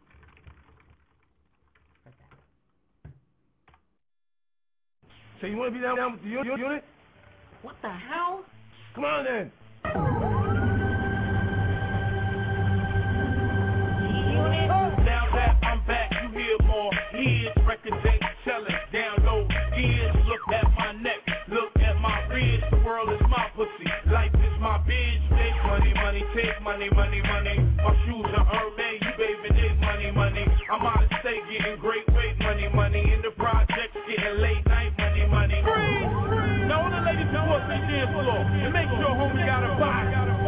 So you want to be down with the unit? What the hell? Come on then. Now that I'm back, you hear more. Here's record dates selling, download gears. Look at my neck, look at my wrist. The world is my pussy, life is my bitch. Make money, money, take money, money, money. My shoes are Hermes, you baby need money, money. I'm out of state getting great weight, money, money. In the projects getting late night, money, money. Freeze! Now all the ladies who want to dance floor and make sure homie got a box.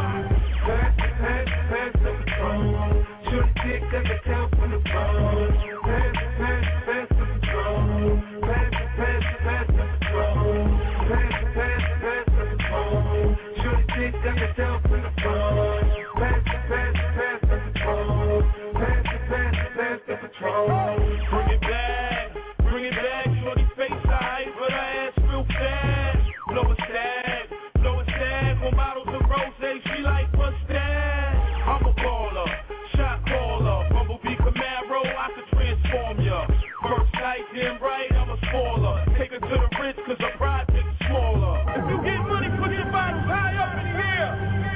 Pass the patrol. Shoot a dick at the top of the phone. Pass the patrol. Pass the patrol. Pass the patrol. Shoot a dick at the top of the phone. Pass the patrol. Pass the patrol. Bring it back, shorty face high, but her ass real fast. Blow it sad, more bottles of rose, she like what's that? I'm a baller, shot caller, Bumblebee Camaro, I could transform ya. First sight, damn right, I'm a spoiler. Take her to the Ritz, cause her project's smaller. If you get money, put your bottles high up in the air.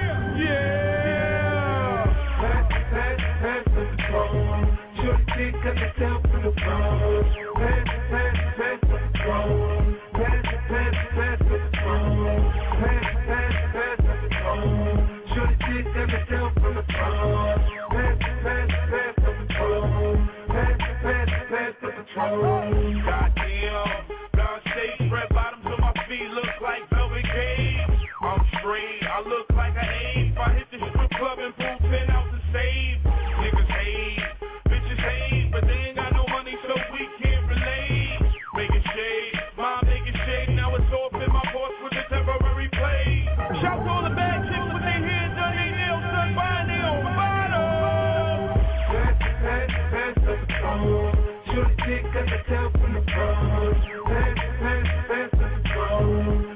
Yeah! Pass the patrol. Shoot a dick at the top of the phone. Pass the patrol. Pass the patrol. Pass the patrol. Shoot a dick at the top of the phone. Pass the patrol. Pass the patrol. Goddamn, blonde shades, red bottoms on my feet look like velvet cage. I'm straight, I look like an ape. I hit the strip club and pull 10 out to save. Niggas hate, bitches hate, but they ain't got no money, so we can't relate. Making shade, mom making shade, now it's off in my voice with a temporary play. Shout to all the bad chicks with their hair done, they nails done, buying their own bottle. Pass the patrol. Shoot a dick at the top of the phone. Pass the patrol.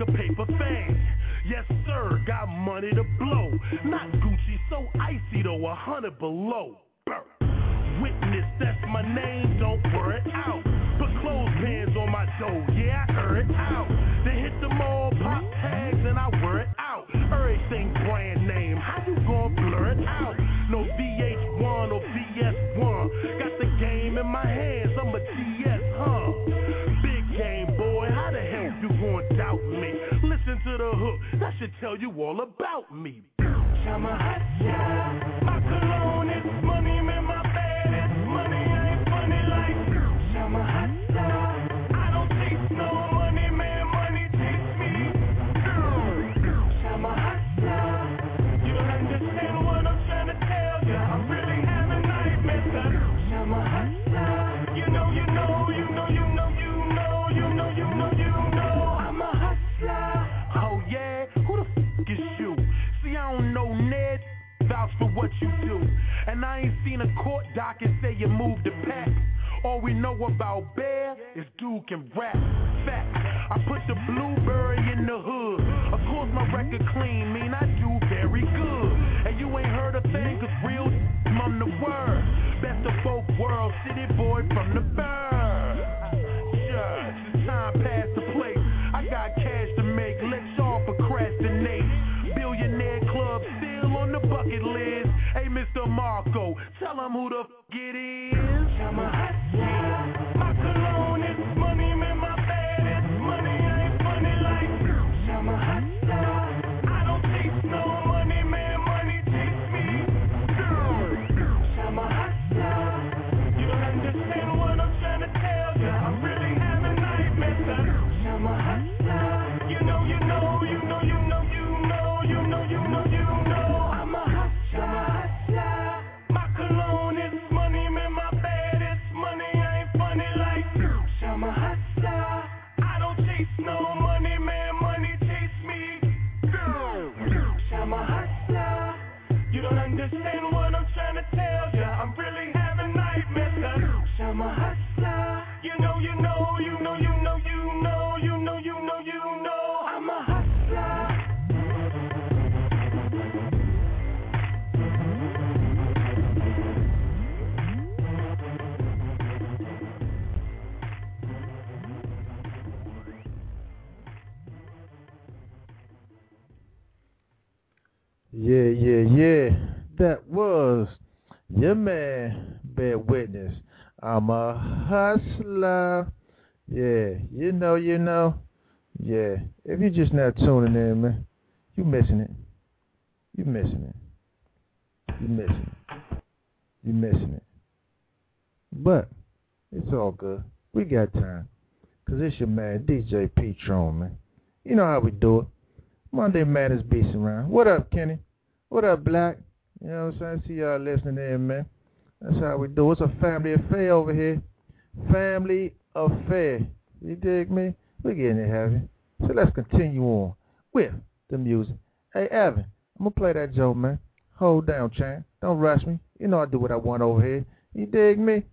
a paper fan. Yes, sir, got money to blow. Not Gucci, so icy though, 100 below. Burr. Witness, that's my name, don't wear it out. Put clothespins on my dough, yeah, I earn it out. Then hit the mall, pop tags, and I wear it out. Everything brand name, how you gon' blur it out? No VH1 or VS1. Got the game in my hands, I'm a DS, huh? Big game, boy, how the hell you gon' doubt me? Listen to the hook, that should tell you all about me. I'm a hot shot. My cologne is money, man, my bad is money. I ain't funny like I'm a hot shot. I don't chase no money, man, money chase me. I'm a hot shot. You don't understand what I'm trying to tell you. I'm really having nightmares. I'm a hot shot. You know, I'm a hot shot. Oh yeah, who the f is you? See, I don't know Ned, vouch for what you do. And I ain't seen a court docket say you moved the pack. All we know about Bear is dude can rap. Fact, I put the blueberry in the hood. Of course my record clean, mean I do very good. And you ain't heard a thing, cause real I'm the word. Best of both worlds, city boy from the bird. Sure, it's time past the plate. I got cash to make, let y'all procrastinate. Billionaire club still on the bucket list. Hey, Mr. Marco, tell him who the f it is. I'm a hot shot. My cologne is money, man, my bad is money. I ain't funny like I'm a hot shot. I don't chase no money, man, money chase me. I'm a hot shot. You don't understand what I'm trying to tell you. I'm really having nightmares. I'm a hot shot. You know, I'm a hot shot. My cologne is money, man, my bad is money. I ain't funny like I'm a hot shot. I don't chase no money, man, money chase me. I'm a hot shot. You don't understand what I'm trying to tell you. I'm really having nightmares. I'm a hot shot. You know, I'm a hot shot. Yeah. That was your man, Bear Witness. I'm a hustler. Yeah, you know. Yeah, if you're just not tuning in, man, you missing it. But it's all good. We got time. Because it's your man, DJ P-Tron, man. You know how we do it. Monday Madness Beats around. What up, Kenny? What up, Black? You know what I'm saying? I see y'all listening in, man. That's how we do it. It's a family affair over here. Family affair. You dig me? We're getting it heavy. So let's continue on with the music. Hey, Evan, I'm going to play that joke, man. Hold down, Chan. Don't rush me. You know I do what I want over here. You dig me?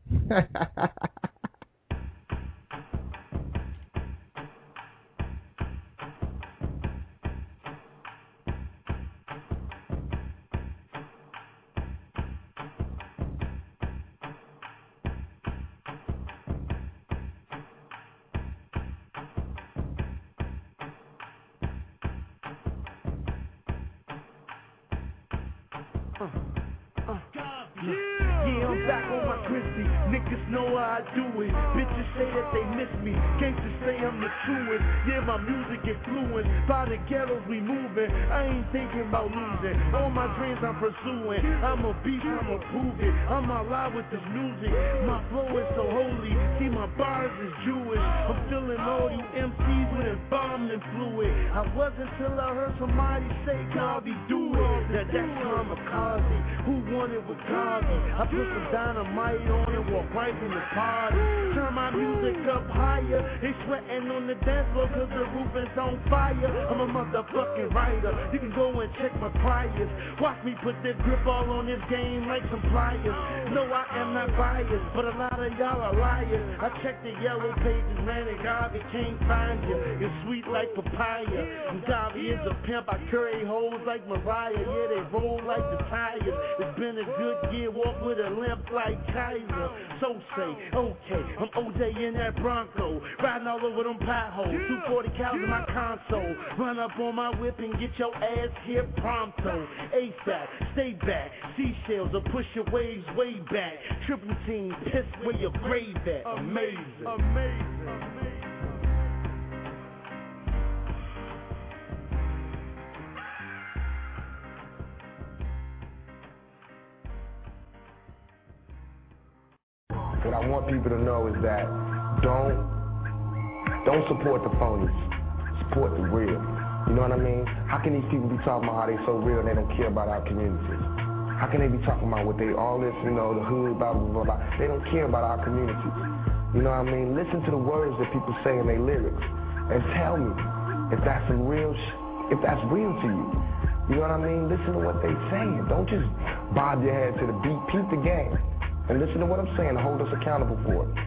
Yeah, I'm back on my Christie. Niggas know how I do it. Bitches say that they miss me. Gangsters say I'm the truest. Yeah, my music influenced by the ghettos we moving. I ain't thinking about losing. All my dreams I'm pursuing. I'm a beast, I'ma prove it. I'm alive with this music. My flow is so holy. See, my bars is Jewish. I'm feeling all you MCs with embalmed and fluid. I wasn't till I heard somebody say, Garvey, do it. That's kamikaze. Who wanted with Garvey? I put some dynamite on and walk right in the party. Turn my music up higher. They sweating on the dance floor cause the roof is on fire. I'm a motherfucking writer. You can go and check my priors. Watch me put this grip all on this game like some pliers. No, I am not biased, but a lot of y'all are liars. I checked the yellow pages, man, and Garvey can't find you. You're sweet like papaya. And Garvey is a pimp. I curry hoes like Mariah. Yeah, they roll like the tires. It's been a good year. Walk with a limp like Kaiser. So say, okay, I'm OJ in that Bronco. Riding all over them potholes. 240 cows in my console. Run up on my whip and get your ass hit pronto. ASAP, stay back. Seashells will push your waves way back. Triple team, piss where your grave at. Amazing. What I want people to know is that don't support the phonies. Support the real. You know what I mean? How can these people be talking about how they so real and they don't care about our communities? How can they be talking about what they, all this, you know, the hood, blah, blah, blah, blah. They don't care about our communities. You know what I mean? Listen to the words that people say in their lyrics and tell me if that's some real, if that's real to you. You know what I mean? Listen to what they saying. Don't just bob your head to the beat. Peep the game. And listen to what I'm saying and hold us accountable for it.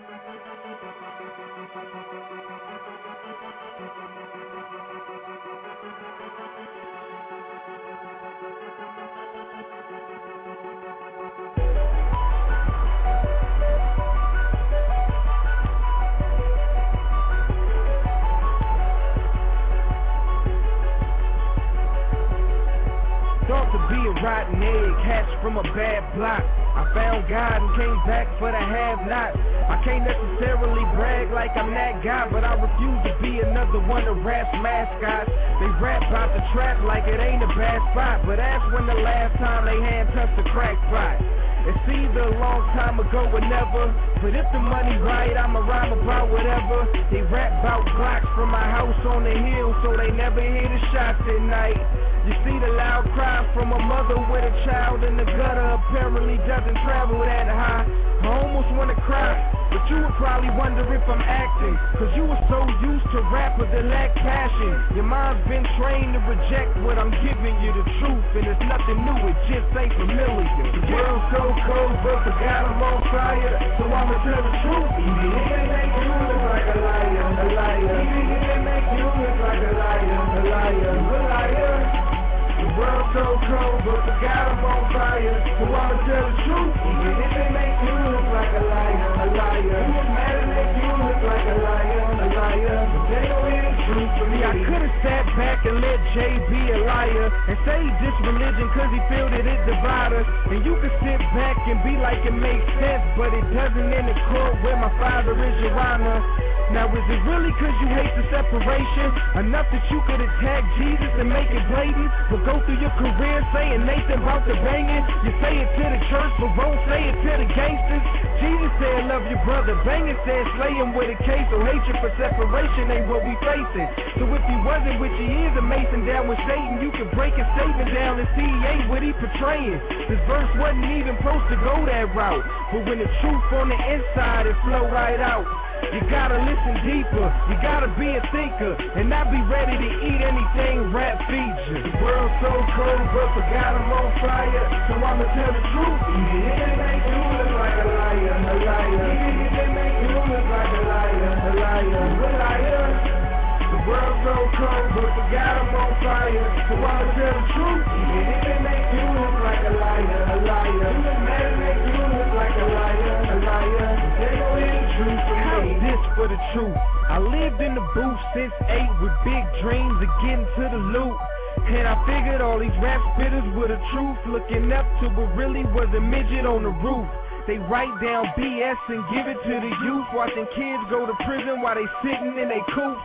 Thought to be a rotten egg hatched from a bad block. I found God and came back for the have-not. I can't necessarily brag like I'm that guy, but I refuse to be another one of rap's mascots. They rap about the trap like it ain't a bad spot, but ask when the last time they hand touched a crack spot. It's either a long time ago or never, but if the money right, I'ma rhyme about whatever. They rap about blocks from my house on the hill, so they never hear the shots at night. You see the loud cry from a mother with a child in the gutter apparently doesn't travel that high. I almost wanna cry, but you would probably wonder if I'm acting, cause you were so used to rappers that lack passion. Your mind's been trained to reject what I'm giving you, the truth, and it's nothing new, it just ain't familiar. The world's so cold, but forgot I'm on fire, so I'ma tell the truth. Even if they make you look like a liar, a liar. Even if they make you look like a liar, a liar, a liar. The world's so cold, but forgot I'm on fire, so I'ma tell the truth. Even if they make you look like a liar, a liar. Who was mad to make you look like a liar, a liar? But they don't hear the truth from me. I could've sat back and let Jay be a liar and say he dissed religion cause he feel that it divide us. And you could sit back and be like it makes sense, but it doesn't in the court where my father is your honor. Now is it really cause you hate the separation enough that you could attack Jesus and make it blatant, but go through your career saying Nathan about the banging? You say it to the church but won't say it to the gangsters. Jesus said love your brother, banging said slay him with a case. So hatred for separation ain't what we facing. So if he wasn't, which he is, a Mason down with Satan, you can break his statement down and see he ain't what he portraying. This verse wasn't even supposed to go that route, but when the truth on the inside, it flow right out. You gotta listen deeper, you gotta be a thinker, and not be ready to eat anything rap features. The world's so cold, but forgot I'm on fire, so I'ma tell the truth. Even if they make you look like a liar, a liar. Even if they make you look like a liar, a liar, a liar. The world's so cold, but forgot I'm on fire, so I'ma tell the truth. Even if they make you look like a liar, a liar. You was mad to make you look like a liar, a liar. They don't hear the truth from me. This for the truth. I lived in the booth since 8 with big dreams of getting to the loot. And I figured all these rap spitters were the truth, looking up to what really was a midget on the roof. They write down BS and give it to the youth, watching kids go to prison while they sitting in they coops.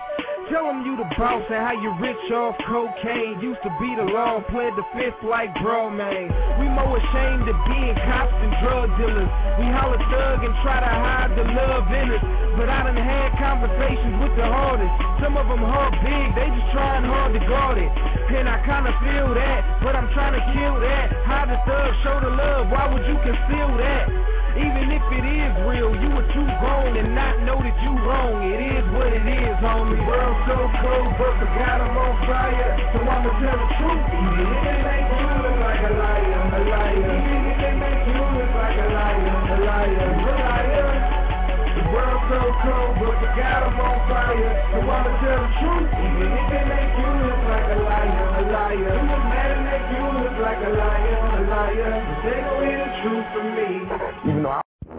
Tell them you the boss and how you rich off cocaine. Used to be the law, pled the fifth like bro, man. We more ashamed of being cops than drug dealers. We holler thug and try to hide the love in us. But I done had conversations with the hardest. Some of them hard big, they just trying hard to guard it. And I kinda feel that, but I'm trying to kill that. How the thug show the love, why would you conceal that? Even if it is real, you were too grown and not know that you wrong. It is what it is, homie. The world's so cold, but the God I'm on fire. So I'ma tell the truth. Even if they make you look like a liar, a liar. Even if they make you look like a liar, a liar, a liar. The world's so cold, but the God I'm on fire. So I'ma tell the truth. Even if they make you look like a liar, a liar. It don't matter, make you look like a liar, a liar. But they gon' hear the truth from me. Even though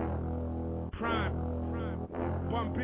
Prime, 1B,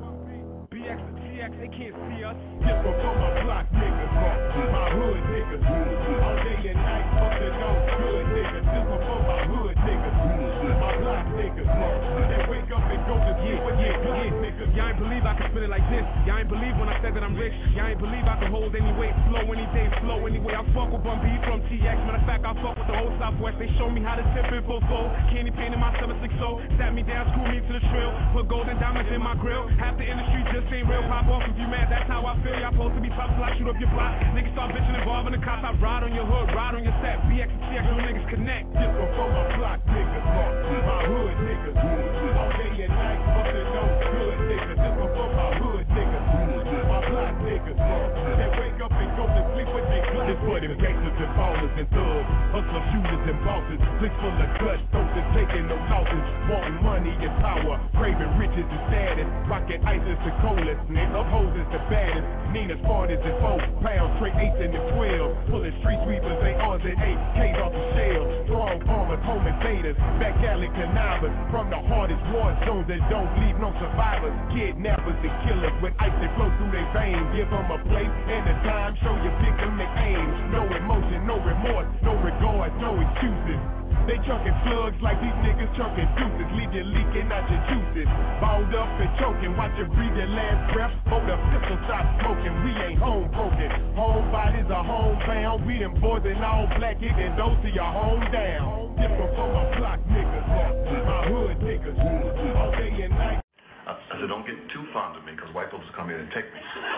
BX and TX, they can't see us. Just before my block niggas, my hood niggas, all day and night, fucking on good niggas. Just before my hood niggas, my block niggas, they wake up and go to sleep with their block niggas. Y'all ain't believe I could spit it like this. Y'all ain't believe when I said that I'm rich. Y'all ain't believe I could hold any weight, flow any day, flow anyway. I fuck with 1B from TX. Matter of fact, I fuck with the whole Southwest. They show me how to tip it for gold. Candy paint in my 760. Sat me down, screw me to the trail. Put golden diamonds in my grill. Half the industry just ain't real. Pop off if you mad, that's how I feel. Y'all supposed to be tough till I shoot up your block. Niggas start bitching involving the cops. I ride on your hood, ride on your set. BX and TX, you niggas connect. Just before my block niggas, my hood niggas, all day and night, fucking on good niggas. Just before my hood niggas, my block niggas, they wake up and go to sleep with their block. This for them gangsters and ballers and thugs, hustlers, shooters and bosses. Flicks full of guts, those and taking no losses. Wanting money and power, craving riches and status. Rocking ISIS and colas, nigga, hoes is the baddest. Nina's 40s and 4 pounds, straight 8s and the 12. Pulling street sweepers, they R's and 8K's off the shell. Strong armors, home invaders, back alley connivers. From the hardest war zones that don't leave no survivors. Kidnappers and killers with ice that flow through their veins. Give them a place and a time, show your victim the aim. No emotion, no remorse, no regard, no excuses. They chunking slugs like these niggas chunking deuces. Leave you leaking out your juices. Balled up and choking, watch you breathe your last breath. Hold the pistol, stop smoking, we ain't home broken. Home bodies are homebound. We them boys in all black, kicking those to your home down. Different from my block niggas, my hood niggas, all day and night. I said, don't get too fond of me, because white folks come in and take me.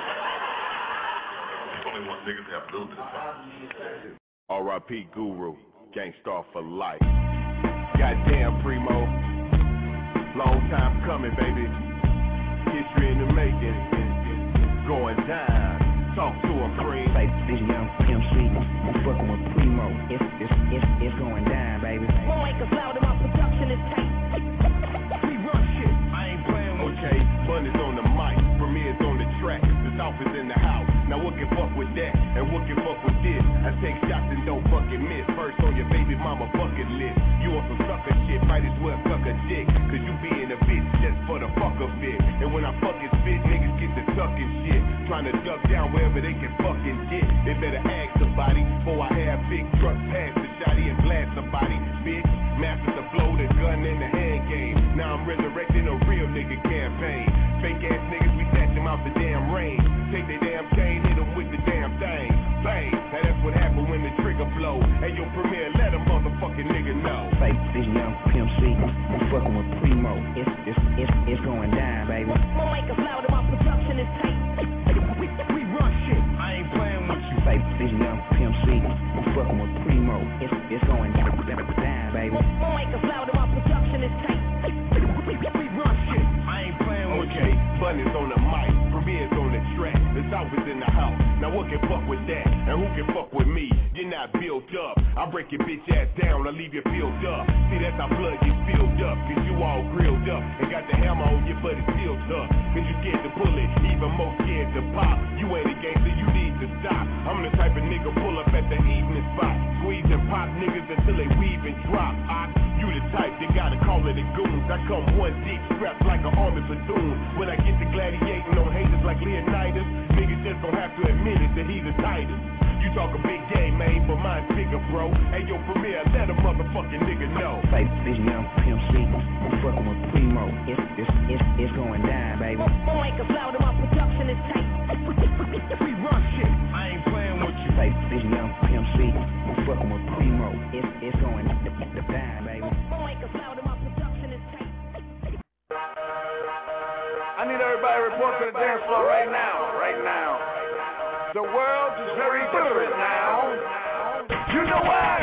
Only want niggas to have a little bit of fun. R.I.P. Guru. Gangstar for life. Goddamn, Primo. Long time coming, baby. History in the making. Going down. Talk to him, Primo. Say, this young MC, I'm fucking with Primo. It's going down, baby. Won't make us loud, my production is tight. We run shit. I ain't playing with okay. Bunny's on the mic. Premier's on the track. The South is in the house. Now what can fuck with that? And what can fuck with this? I take shots and don't fucking miss. First on your baby mama bucket list. You want some sucker shit, might as well suck a dick. Cause you being a bitch just for the fuck of it. And when I fucking spit, niggas get to sucking shit. Trying to duck down wherever they can fucking get. They better ask somebody before I have big trucks past the shotty and blast somebody. Bitch, master the flow, the gun and the hand game. Now I'm resurrecting a real nigga campaign. Fake ass niggas, we snatch them out the damn rain. Take their damn chain, hit them with the damn thing. Bang, now that's what happened when the trigger blow. Hey, yo, Premier, let a motherfucking nigga know. Say, this young MC, I'm fucking with Primo. It's going down, baby. Won't make us loud, my production is tight. We run shit, I ain't playing with you. Say, this young MC, I'm fucking with Primo. It's going down, baby. Won't make us loud, my production is tight. We run shit, I ain't playing with you. Okay, Bunny's on the mic, Premier's on the track. The South is in the house. Now what can fuck with that? And who can fuck with me? You're not built up. I break your bitch ass down, I leave you filled up. See, that's how blood gets filled up. Cause you all grilled up and got the hammer on your butt, it's still tough. Cause you scared to pull it, even more scared to pop. You ain't a gangster, you need to stop. I'm the type of nigga pull up at the evening spot. Squeeze and pop niggas until they weave and drop. You the type that gotta call it a goons. I come one deep, strapped like an army platoon. When I get to gladiating on haters like Leonidas, niggas just don't have to admit it that he's the tightest. You talk a big game, man, but mine's bigger, bro. Hey, yo, Premier, let a motherfucking nigga know. Say, this young MC, I'm fucking with Primo. It's going down, baby. Won't make us loud, my production is tight. if we run shit. I ain't playing with you. Say, this young PMC, we fucking with Primo. It's going down, baby. I need everybody to report to the dance floor right now. The world is very different now. You know why?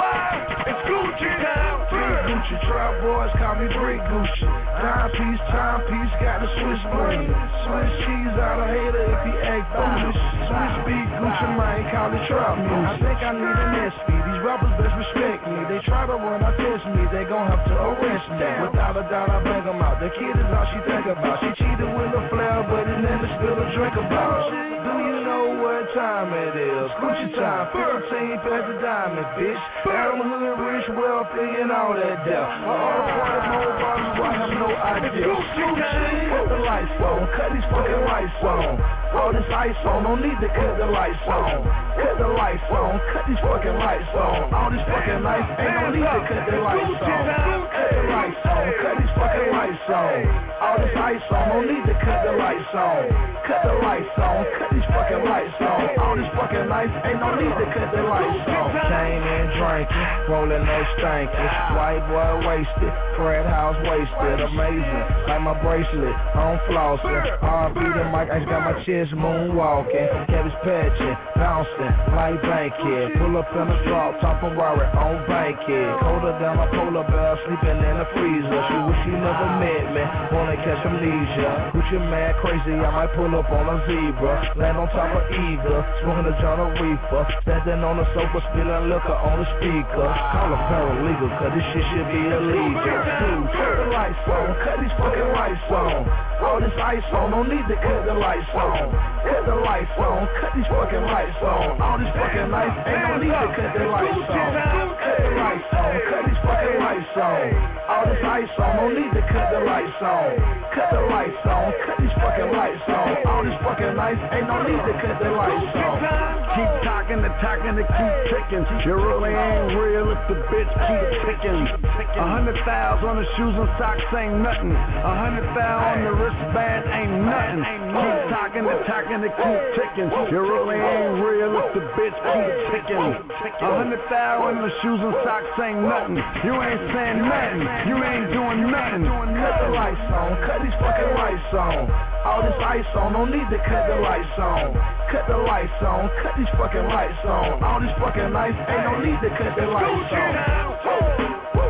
It's Gucci time. Gucci trap boys call me Brick Gucci. Timepiece, got the Swiss bling. Swiss cheese out of hater if he act foolish. Swiss beat Gucci Mane, call it trap music. I think I need an SP. These rappers best respect me. They try to run, I test me. They gon' have to arrest me. Without a doubt, I bang them out. The kid is all she think about. She cheated with a flair, but it never spilled a drink about. Do you know what time it is? Gucci time, 15 past the diamond, bitch. Adam Hood, rich, wealthy, and all that death. All part of more bottles, I have no idea. Gucci, cut the lights on, cut these fucking lights on. All this ice on, don't need to cut the lights on. Cut the lights on, cut these fucking lights on. All this fucking lights, ain't no need to cut the lights on. Cut the lights on, cut these fucking lights on. All this ice on, don't need to cut the lights on. Cut the lights on, cut these fucking lights on. All this fucking lights, ain't no need to cut the lights on. Came in drinking, rolling no stankin'. White boy wasted, Fred House wasted. Amazing, like my bracelet, I'm flossing. R.B. the mic, I just got my chest moonwalking. Cabbage patching, bouncing, like Bankhead. Pull up in a drop, top Ferrari on Bankhead. Colder than a polar bear, sleeping in the freezer. She wish she never met me, wanna catch amnesia. Gucci mad crazy, I might pull up on a zebra. Land on top of Eagle, smoking a John Reefer. Standing on the sofa, spilling liquor on the speaker. Call a paralegal, cause this shit should be illegal. Dude, cut the lights on, cut these fucking lights on. All this ice on, don't need to cut the lights on. Cut the lights on, cut these fucking lights on. All this fucking lights, ain't no need to cut the lights on. Cut the lights on, cut these fucking lights on. All this ice on, don't need to cut the lights on. Cut the lights on, cut these fucking lights on. All this fucking lights, ain't no need to cut the lights on. Keep talking, to keep ticking. You really ain't real if the bitch keep ticking. 100,000 on the shoes and socks ain't nothing. 100,000 on the wristband ain't nothing. Keep talking, to keep ticking. You really ain't real if the bitch keep ticking. 100,000 on the shoes and socks ain't nothing. You ain't saying nothing. You ain't doing nothing. Cut the lights on, cut these fucking lights on. All this ice on, don't need to cut the lights on. Cut the lights on, cut these fucking lights on. All these fucking lights, ain't no need to cut the lights on.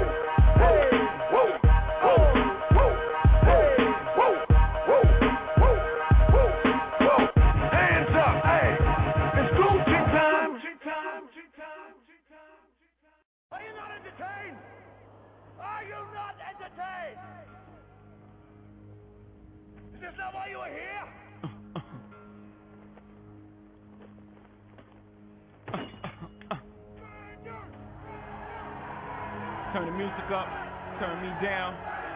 Is this not why you were here? Turn the music up, turn me down.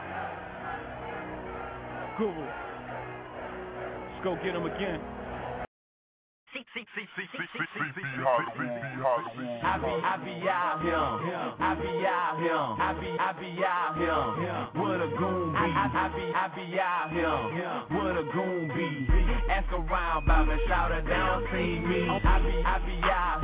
Guru, let's go get him again. I be out here with a goon be. I be out here with a goon be. Ask around about me, shout it down, see me. I be out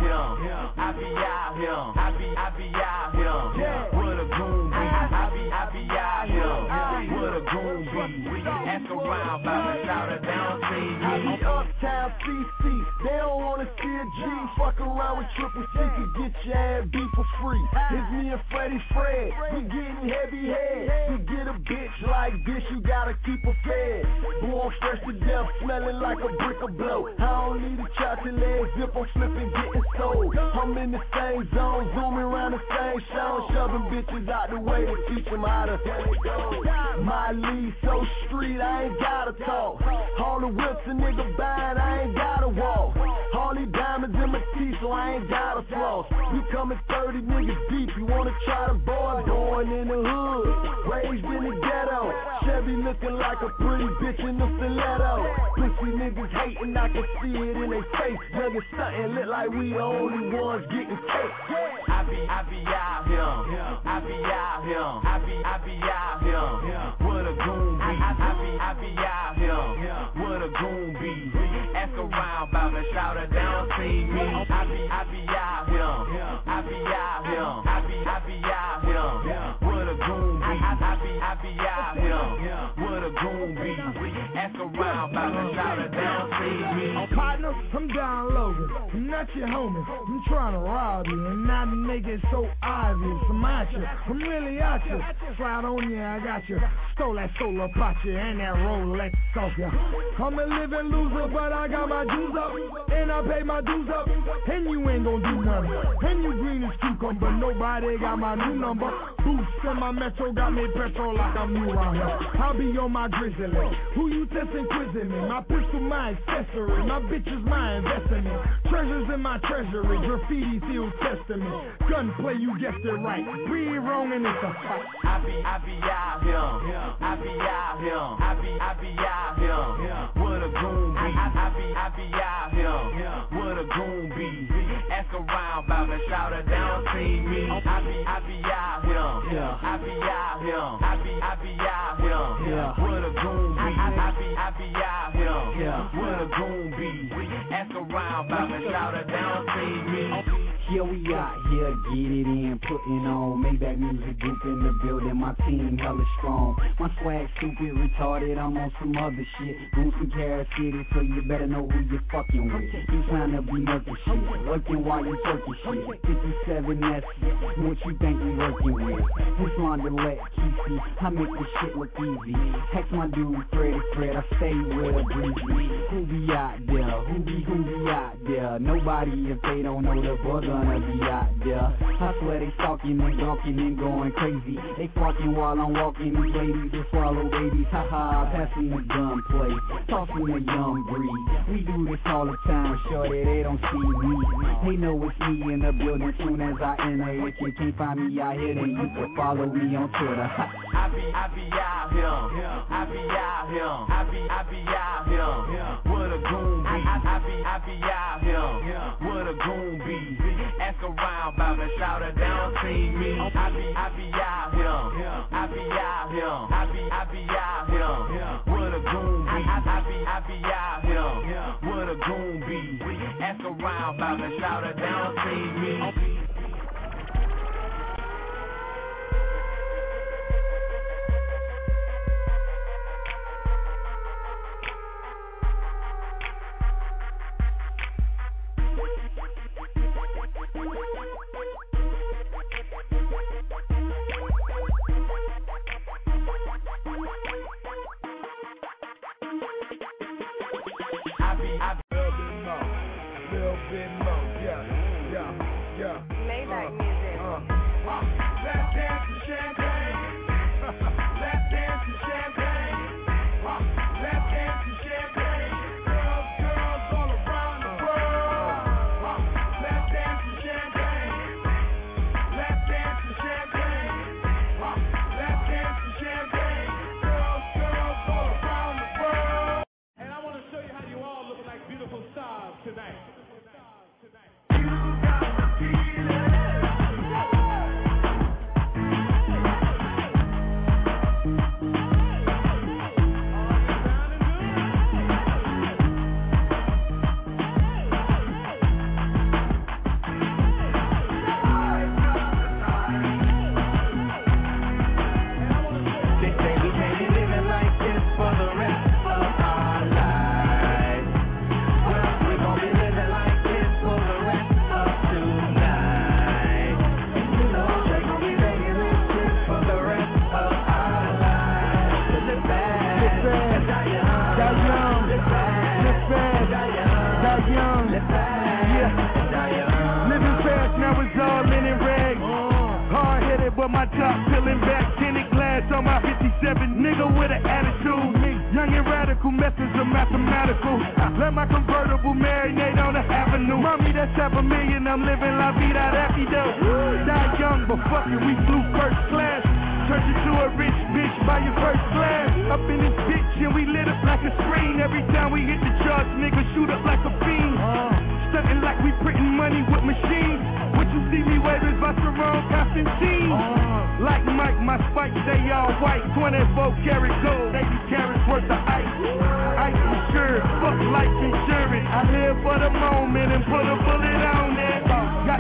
here with a goon be. I be out here with a goon be. Ask around about me, shout it down, see me. Uptown CC, they don't wanna see a G. Fuck around with Triple C, can get your ass beat for free. It's me and Freddie Fred, we getting heavy head. To get a bitch like this, you gotta keep her fed. Born fresh to death, smelling like a brick of blow. I don't need a chocolate leg, zip, I'm slipping, getting sold. I'm in the same zone, zooming around the same show, shoving bitches out the way to teach them how to my lead so street, I ain't gotta talk. All the whips a nigga buying, I ain't gotta walk. All these diamonds in my teeth, so I ain't gotta floss. We coming 30 niggas deep, you wanna try to boy? Born in the hood, raised in the ghetto. Chevy looking like a pretty bitch in the stiletto. Pussy niggas hating, I can see it in their face. Niggas stunting, look like we the only ones getting cake. I be out here with a goon be. I be out here with a goon be. Ask around about at you, homie. I'm trying to rob you and not make it so obvious. I'm at you, I'm really at you. Slide on you, I got you. Stole that solar pot you and that Rolex off you. I'm a living loser, but I got my dues up. And I pay my dues up. And you ain't gon' do nothing. And you green as cucumber, nobody got my new number. Boots in my metro got me petrol like I'm new out here. I'll be on my grizzly. Who you testing, quizzing me? My pistol, my accessory. My bitch is my investment. Treasures in my treasury. Graffiti still testing me. Gunplay, you guessed it right. Read wrong and it's a fight. I be out here. I be out here. I be out here. What a goon be. I be out here. What a goon be. Ask around about me, shout her down, see me. I be out here. I be out here. I be out here. What a goon be. I be out here. What a goon be. Ask around about me, shout her down, see me. Yeah, we out here, get it in, putting on Maybach Music Group in the building, my team hella strong. My swag stupid, retarded, I'm on some other shit. Goons from Carrot City, so you better know who you fucking with. You tryna be murky shit, working while you turkey shit. 57S, what you think we working with? This Rondelet, Kesey, I make this shit look easy. Text my dude, Fred, I stay with a breezy. Who be out there? Who be out there? Nobody if they don't know the buzzer. Gonna be out there. I swear they stalking and gawking and going crazy. They fucking while I'm walking. These ladies will swallow babies. Haha, passing the gunplay, tossing the young breed. We do this all the time, shorty, they don't see me. They know it's me in the building soon as I enter. If you can't find me out here, then you can follow me on Twitter. I be out here. I be out here. I be out here. What a goon be. I be out here. What a goon be. Ask around about me, shout her down, see me. I be out here. I be out here. I be out here. What a goon be. I be out here. What a goon be. Ask around about me, shout her down, see me. Maybach music. Let's dance to champagne. Let's dance to champagne. Let's dance to champagne. Girls all around the world. Let's dance to champagne. Let's dance to champagne. Let's dance to champagne. Girls all around the world. And I want to show you how you all look like beautiful stars tonight. But my top peeling back, tinted glass on my 57, nigga with an attitude. Young and radical, methods are mathematical. Let my convertible marinate on the avenue. Mommy, that's $7 million, I'm living la vida rapido. Die young, but fuck it, we flew first class. Turned you to a rich bitch by your first class. Up in this bitch and we lit up like a screen. Every time we hit the charts, nigga shoot up like a fiend. Stuntin' like we printing money with machines. What you see me waving Vacheron Constantine. Like Mike, my spikes, they all white. 24 karat gold, 80 carats worth of ice. Ice insured, fuck life insurance. I live for the moment and put a bullet on it. Got the club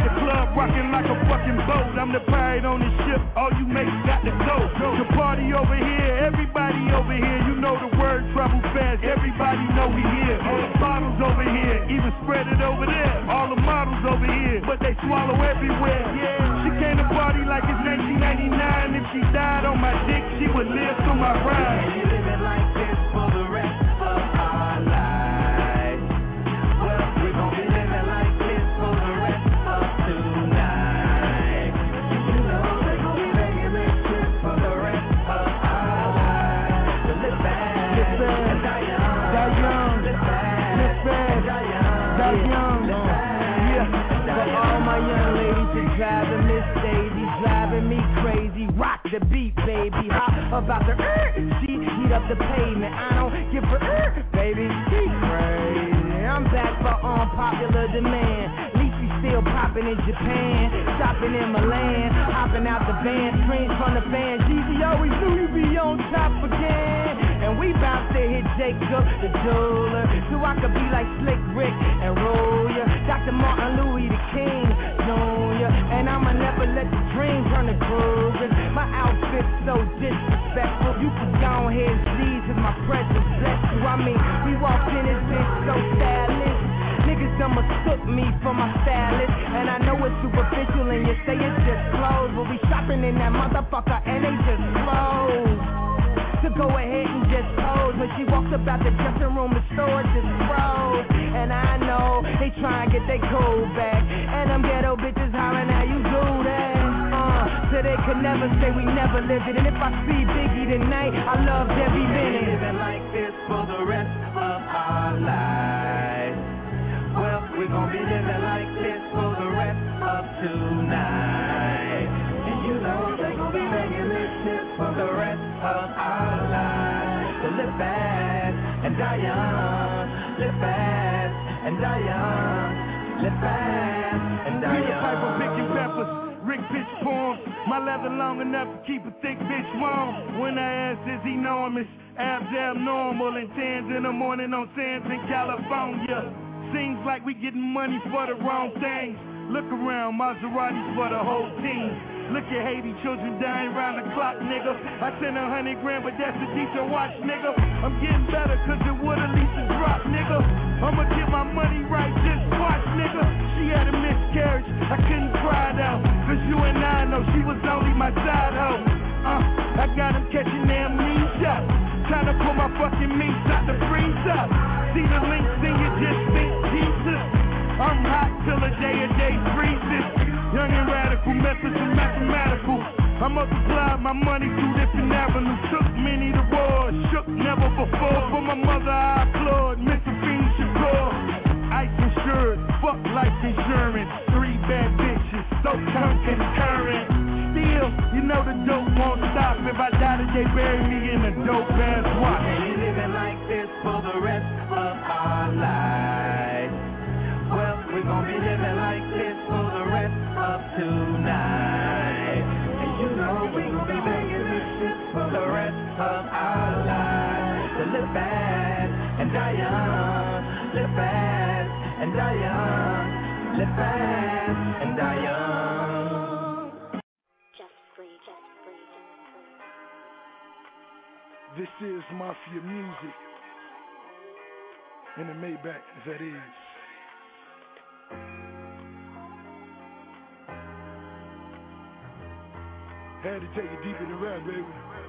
up rocking like a fucking boat. I'm the pirate on the ship, all you mates got to go. The party over here, everybody over here. You know the word travel fast, everybody know we here. All the bottles over here, even spread it over there. All the models over here, but they swallow everywhere. Yeah, she came to party like it's 1999. If she died on my dick, she would live through my ride. And you living like this for the rest of our lives. Well, we gon' be living like this for the rest of tonight. You know they gon' be making this shit for the rest of our lives. So live fast, and die young. Die young. Live fast, die young. Die young. Yeah, for all my young ladies that driving Miss Daisy, driving me crazy. Rock the beat, baby. Hop about the she heat up the pavement. I don't give a baby. She crazy. I'm back for unpopular demand. Leafy still popping in Japan, shopping in Milan, hopping out the van, screams from the fans. Jeezy always knew you'd be on top again. And we bout to hit Jacob the jeweler, so I could be like Slick Rick and roll ya. Dr. Martin Louis the King Jr. And I'ma never let the dream turn to cruising. My outfit's so disrespectful. You can go ahead and sneeze cause my presence bless you. I mean, we walked in this bitch so stylish. Niggas done mistook me for my stylist. And I know it's superficial and you say it's just clothes, but we shopping in that motherfucker and they just clothes. To go ahead and just pose. When she walks about the dressing room, the store just froze. And I know they try and get their cool back. And them ghetto bitches hollering how you do that. So they could never say we never lived it. And if I see Biggie tonight, I loved every minute. Living like this for the rest of our lives. Well, we gon' be living like this for the rest of tonight. And you know they gon' be making this shit for the rest of our lives. So live fast and die young. Live fast and die young. Live fast and die young. Pipe of picking peppers, Rick pitch poems. My leather long enough to keep a thick bitch warm. When I ask, is he enormous? Abs abnormal and tans in the morning on sands in California. Seems like we getting money for the wrong things. Look around, Maseratis for the whole team. Look at Haiti, children dying round the clock, nigga. I sent 100 grand, but that's a decent watch, nigga. I'm getting better, cause it would at least have dropped, nigga. I'ma get my money right, just watch, nigga. She had a miscarriage, I couldn't cry it out. Cause you and I know she was only my side hoe. I got him catching amnesia. Trying to pull my fucking meats out the freezer. See the links and you just think Jesus. I'm hot till the day freezes. Young and radical, methods and mathematical. I multiplied my money through different avenues. Took many to war, shook never before. For my mother I applaud, Mr. Fiend Shakur. Ice insured, fuck life insurance. 3 bad bitches, so concurrent. Still, you know the dope won't stop. If I die today, bury me in a dope ass watch. And you living like this for the rest of our lives. Well, we gon' be living like this for the rest of tonight. And you know we gon' be making this shit for the rest of our lives. So live fast and die young. Live fast and die young. Live fast and die young. This is Mafia Music in the Maybach, that is. Had to take it deep in the rap, baby.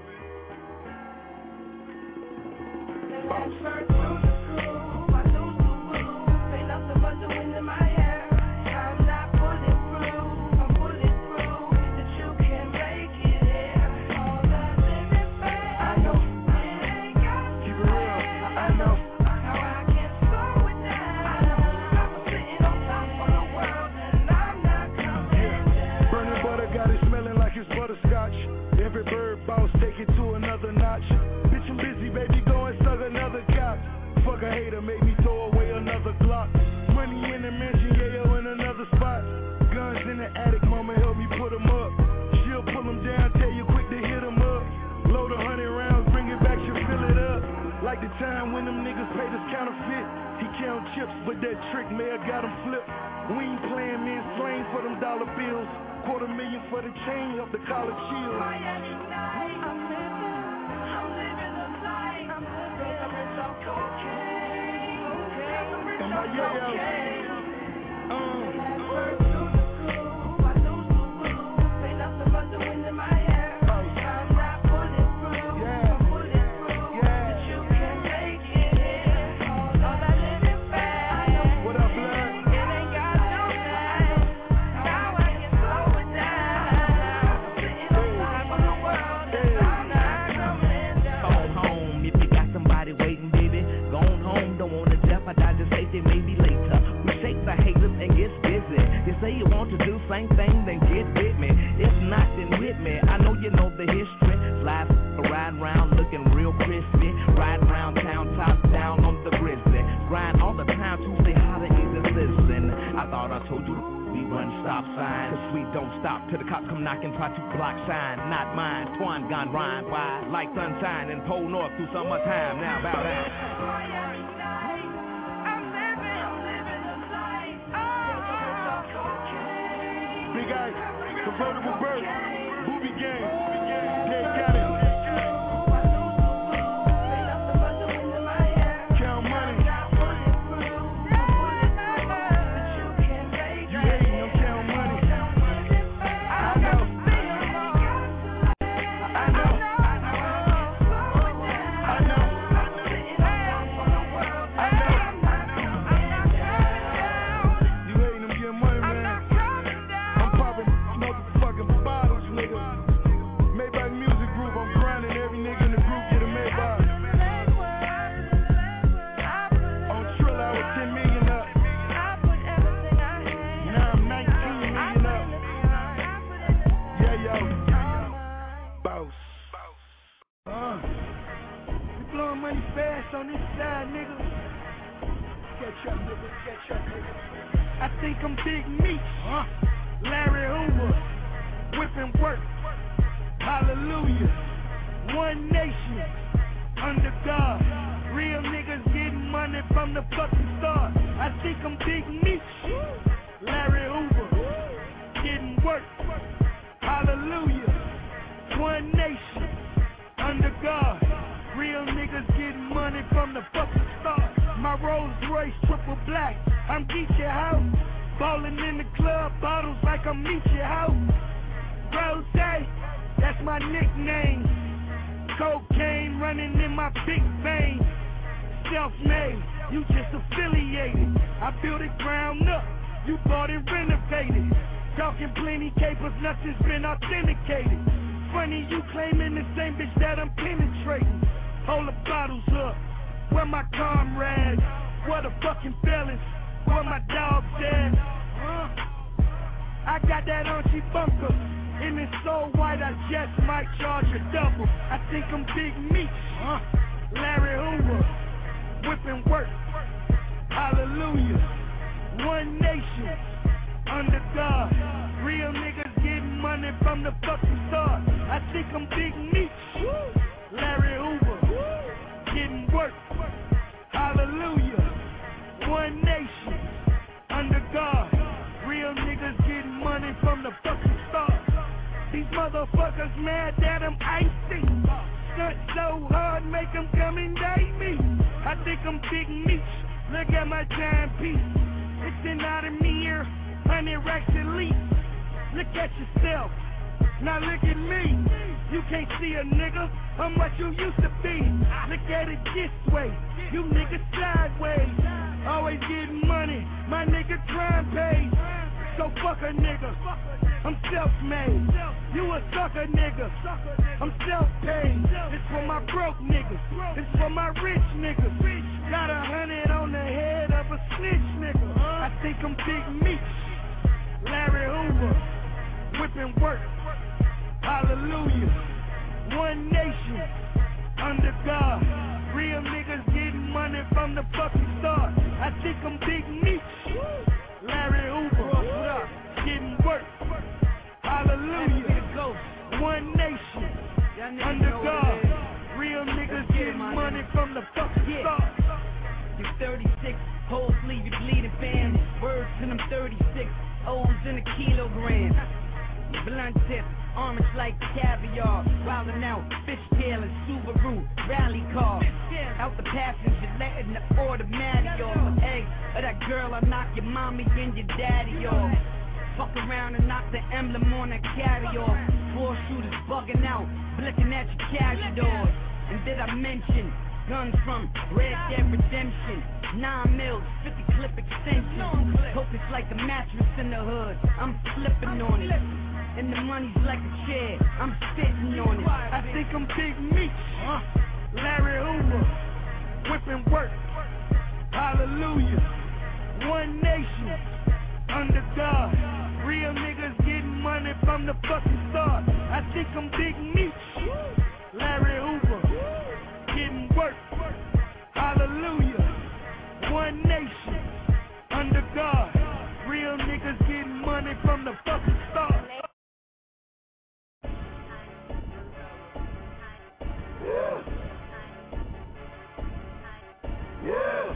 Ain't nothing but the wind in my hair. I'm not bulletproof. I'm bulletproof. That you can make it here. All that living fast. I know. It ain't got to keep it real. I know. How I can slow it down. I'm sitting on top of the world and I'm not coming down. Burning butter got it smelling like it's butterscotch. Every bird boss take it to another notch. Bitch, I'm busy, baby, go and suck another cock. Fuck a hater, made me throw away another Glock. Money in the mansion, yeah, yo, in another spot. Guns in the attic, mama help me put them up. She'll pull them down, tell you quick to hit them up. Load 100 rounds, bring it back, she'll fill it up. Like the time when them niggas paid us counterfeit. He count chips, but that trick may have got him flipped. We ain't playing, men slang for them dollar bills. $250,000 for the chain, help the collar chill. Miami night, I'm living the life. I'm rich on cocaine. And my yo-yo. Say you want to do same thing, then get with me. If not, then with me. I know you know the history. Fly ride round looking real crispy. Ride round town, top down on the grizzly. Grind all the time to say how to easy listen. I thought I told you we run stop sign. Cause we don't stop till the cops come knocking, try to block shine. Not mine, Twan gone rhyme. Why? Like sunshine in Pole North through summertime. Now bow down. Big Ice, Convertible Bird, Booby Gang, they got it. Count money. You hating, I'm count money. I know. You hating, I'm getting money, man. Maybach Music Group, I'm grinding every nigga in the group, get a Maybach. On Trill, I was 10 million up. Now I'm 19 million up. Yeah, yo. Boss. We blowing money fast on this side, nigga. Catch up, nigga, catch up, nigga. I think I'm Big Meech, Larry Hoover, whipping work. Hallelujah, one nation, under God. Real niggas getting money from the fucking start. I think I'm Big Meech, Larry Hoover, getting work. Hallelujah, one nation, under God. Real niggas getting money from the fucking start. My Rolls Royce triple black, I'm Geechee House. Ballin' in the club, bottles like I'm Meechee House. Rose, that's my nickname. Cocaine running in my big veins. Self-made, you just affiliated. I built it ground up, you bought it renovated. Talking plenty capers, nothing's been authenticated. Funny you claiming the same bitch that I'm penetrating. Hold the bottles up, where my comrades? Where the fucking fellas? Where my dogs at? I got that Archie bunker. And it's so white I just might charge a double. I think I'm Big Meech, Larry Hoover, whipping work. Hallelujah, one nation, under God. Real niggas getting money from the fucking start. I think I'm Big Meech, Larry Hoover, getting work. Hallelujah, one nation, under God. Real niggas getting money from the fucking start. These motherfuckers mad that I'm icy. Stunt so hard, make them come and date me. I think I'm Big Meech, look at my timepiece. It's an out of me here, 100 racks at least. Look at yourself, now look at me. You can't see a nigga, I'm what you used to be. Look at it this way, you niggas sideways. Always getting money, my nigga crime pays. So fuck a nigga, I'm self-made. You a sucker nigga, I'm self-paid. It's for my broke niggas, it's for my rich niggas. Got 100 on the head of a snitch nigga. I think I'm Big Meech, Larry Hoover, whipping work. Hallelujah, one nation, under God. Real niggas getting money from the fucking start. I think I'm Big Meech, Larry Hoover, getting work. Hallelujah, one nation, under God. Real niggas getting money from the fucking start. You're 36, whole sleeve, you bleeding fam. Words to them 36. O's in a kilogram. Blunt tip, orange like caviar. Wildin' out, fishtail and Subaru rally car. Out the passenger, letting the automatic off. Eggs of that girl, I knock your mommy and your daddy off. Fuck around and knock the emblem on that carry off. 4 shooters bugging out, blicking at your cash doors. And did I mention guns from Red Dead Redemption? 9 mils, 50 clip extension. Hope it's like a mattress in the hood. I'm flipping on it. And the money's like a chair, I'm sitting on it. I think I'm Big Meech, Larry Hoover, whipping work, hallelujah. One nation, under God. Real niggas getting money from the fucking start. I think I'm Big Meech, Larry Hoover, getting work, hallelujah. One nation, under God. Real niggas getting money from the fucking start. Yeah. Yeah.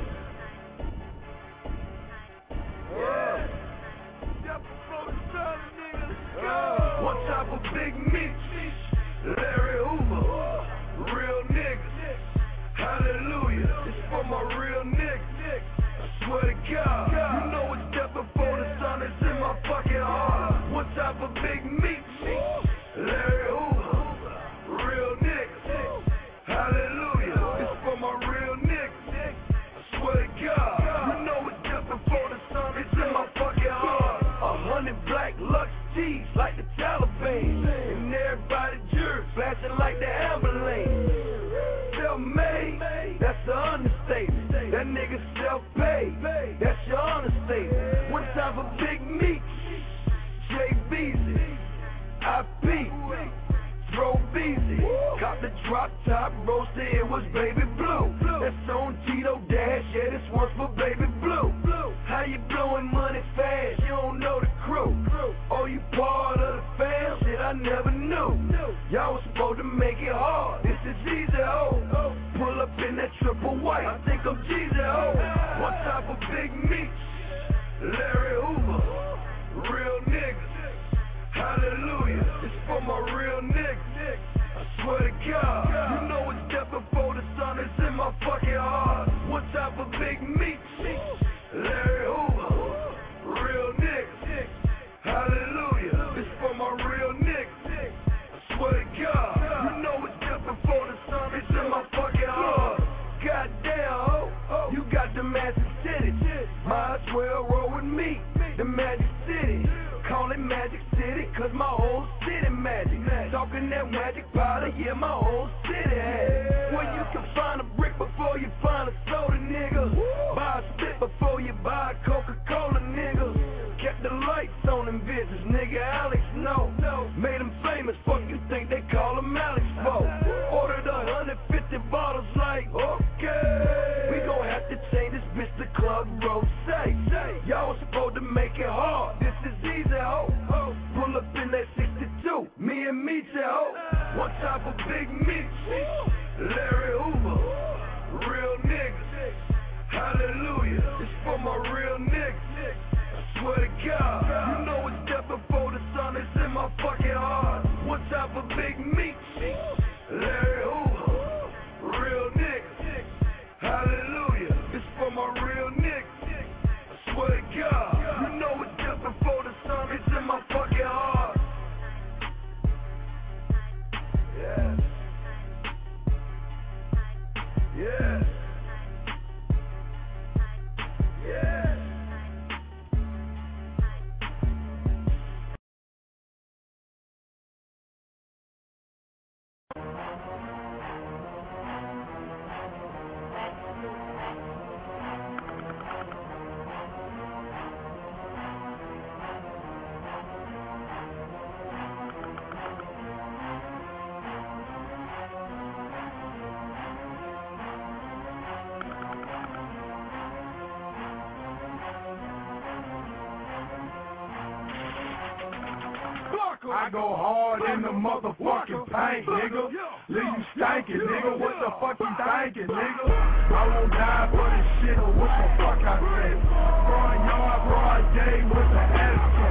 Yeah. One type of Big Meech, Larry Hoover, real niggas, hallelujah. It's for my real niggas, I swear to God. You know it's death before the sun is in my fucking heart. One type of Big Meech, Larry Hoover, real niggas, hallelujah. It's for my real niggas, I swear to God. You know it's death before the sun is in my fucking heart. 100 black Lux G's like the Taliban, and everybody jerks flashing like the ambulance. Self-made, that's the understatement. That nigga self-paid, that's your understatement. One type of Big Meech, Jay Beezy, IP, Throw Beezy. Cop the drop top, roasted, it was Baby Blue. That's on Tito Dash, yeah, this one's for Baby Blue. How you blowing money fast, you don't know the crew. Oh, you part of the fam, shit I never knew. Y'all was supposed to make it hard, this is easy, oh. Pull up in that triple white, I think I'm Jeezy, oh. One type of Big Meech, Larry Hoover, real niggas, hallelujah. It's for my real niggas, I swear to God. You know it's death before the sun is in my fucking heart. One type of Big Meech, Larry Hoover, real niggas, hallelujah. It's for my real niggas, I swear to God. You know it's death before the sun is in my fucking heart. Goddamn, oh, you got the Magic City. Might as well roll with me, the Magic City. Call it Magic City, cause my whole city magic. Talking that magic powder, yeah, my whole city has. Where you can find a brick before you find a soda, nigga. Buy a spit before you buy a Coca-Cola, nigga. Kept the lights on in business, nigga, Alex, no. Made him famous, fuck you think they call him Alex for? Ordered 150 bottles like, okay. We gon' have to change this bitch to Club Rose. Y'all was supposed to make it hard, this is easy, ho. Pull up in that 62, me and Meech, ho. One type of Big Meech, Larry Hoover, real niggas, hallelujah. It's for my real niggas, I swear to God. You know it's death before the sun is in my fucking heart. One type of Big Meech, Larry Hoover, real niggas, hallelujah. It's for my real niggas, I swear to God. You know it's death before the sun is in my fucking heart. Yeah. Yeah. Yeah. I go hard in the motherfucking paint, nigga. Leave you stankin', nigga. What the fuck you thinkin', nigga? I won't die for this shit or what the fuck I said. Broad yard, broad day with the attitude.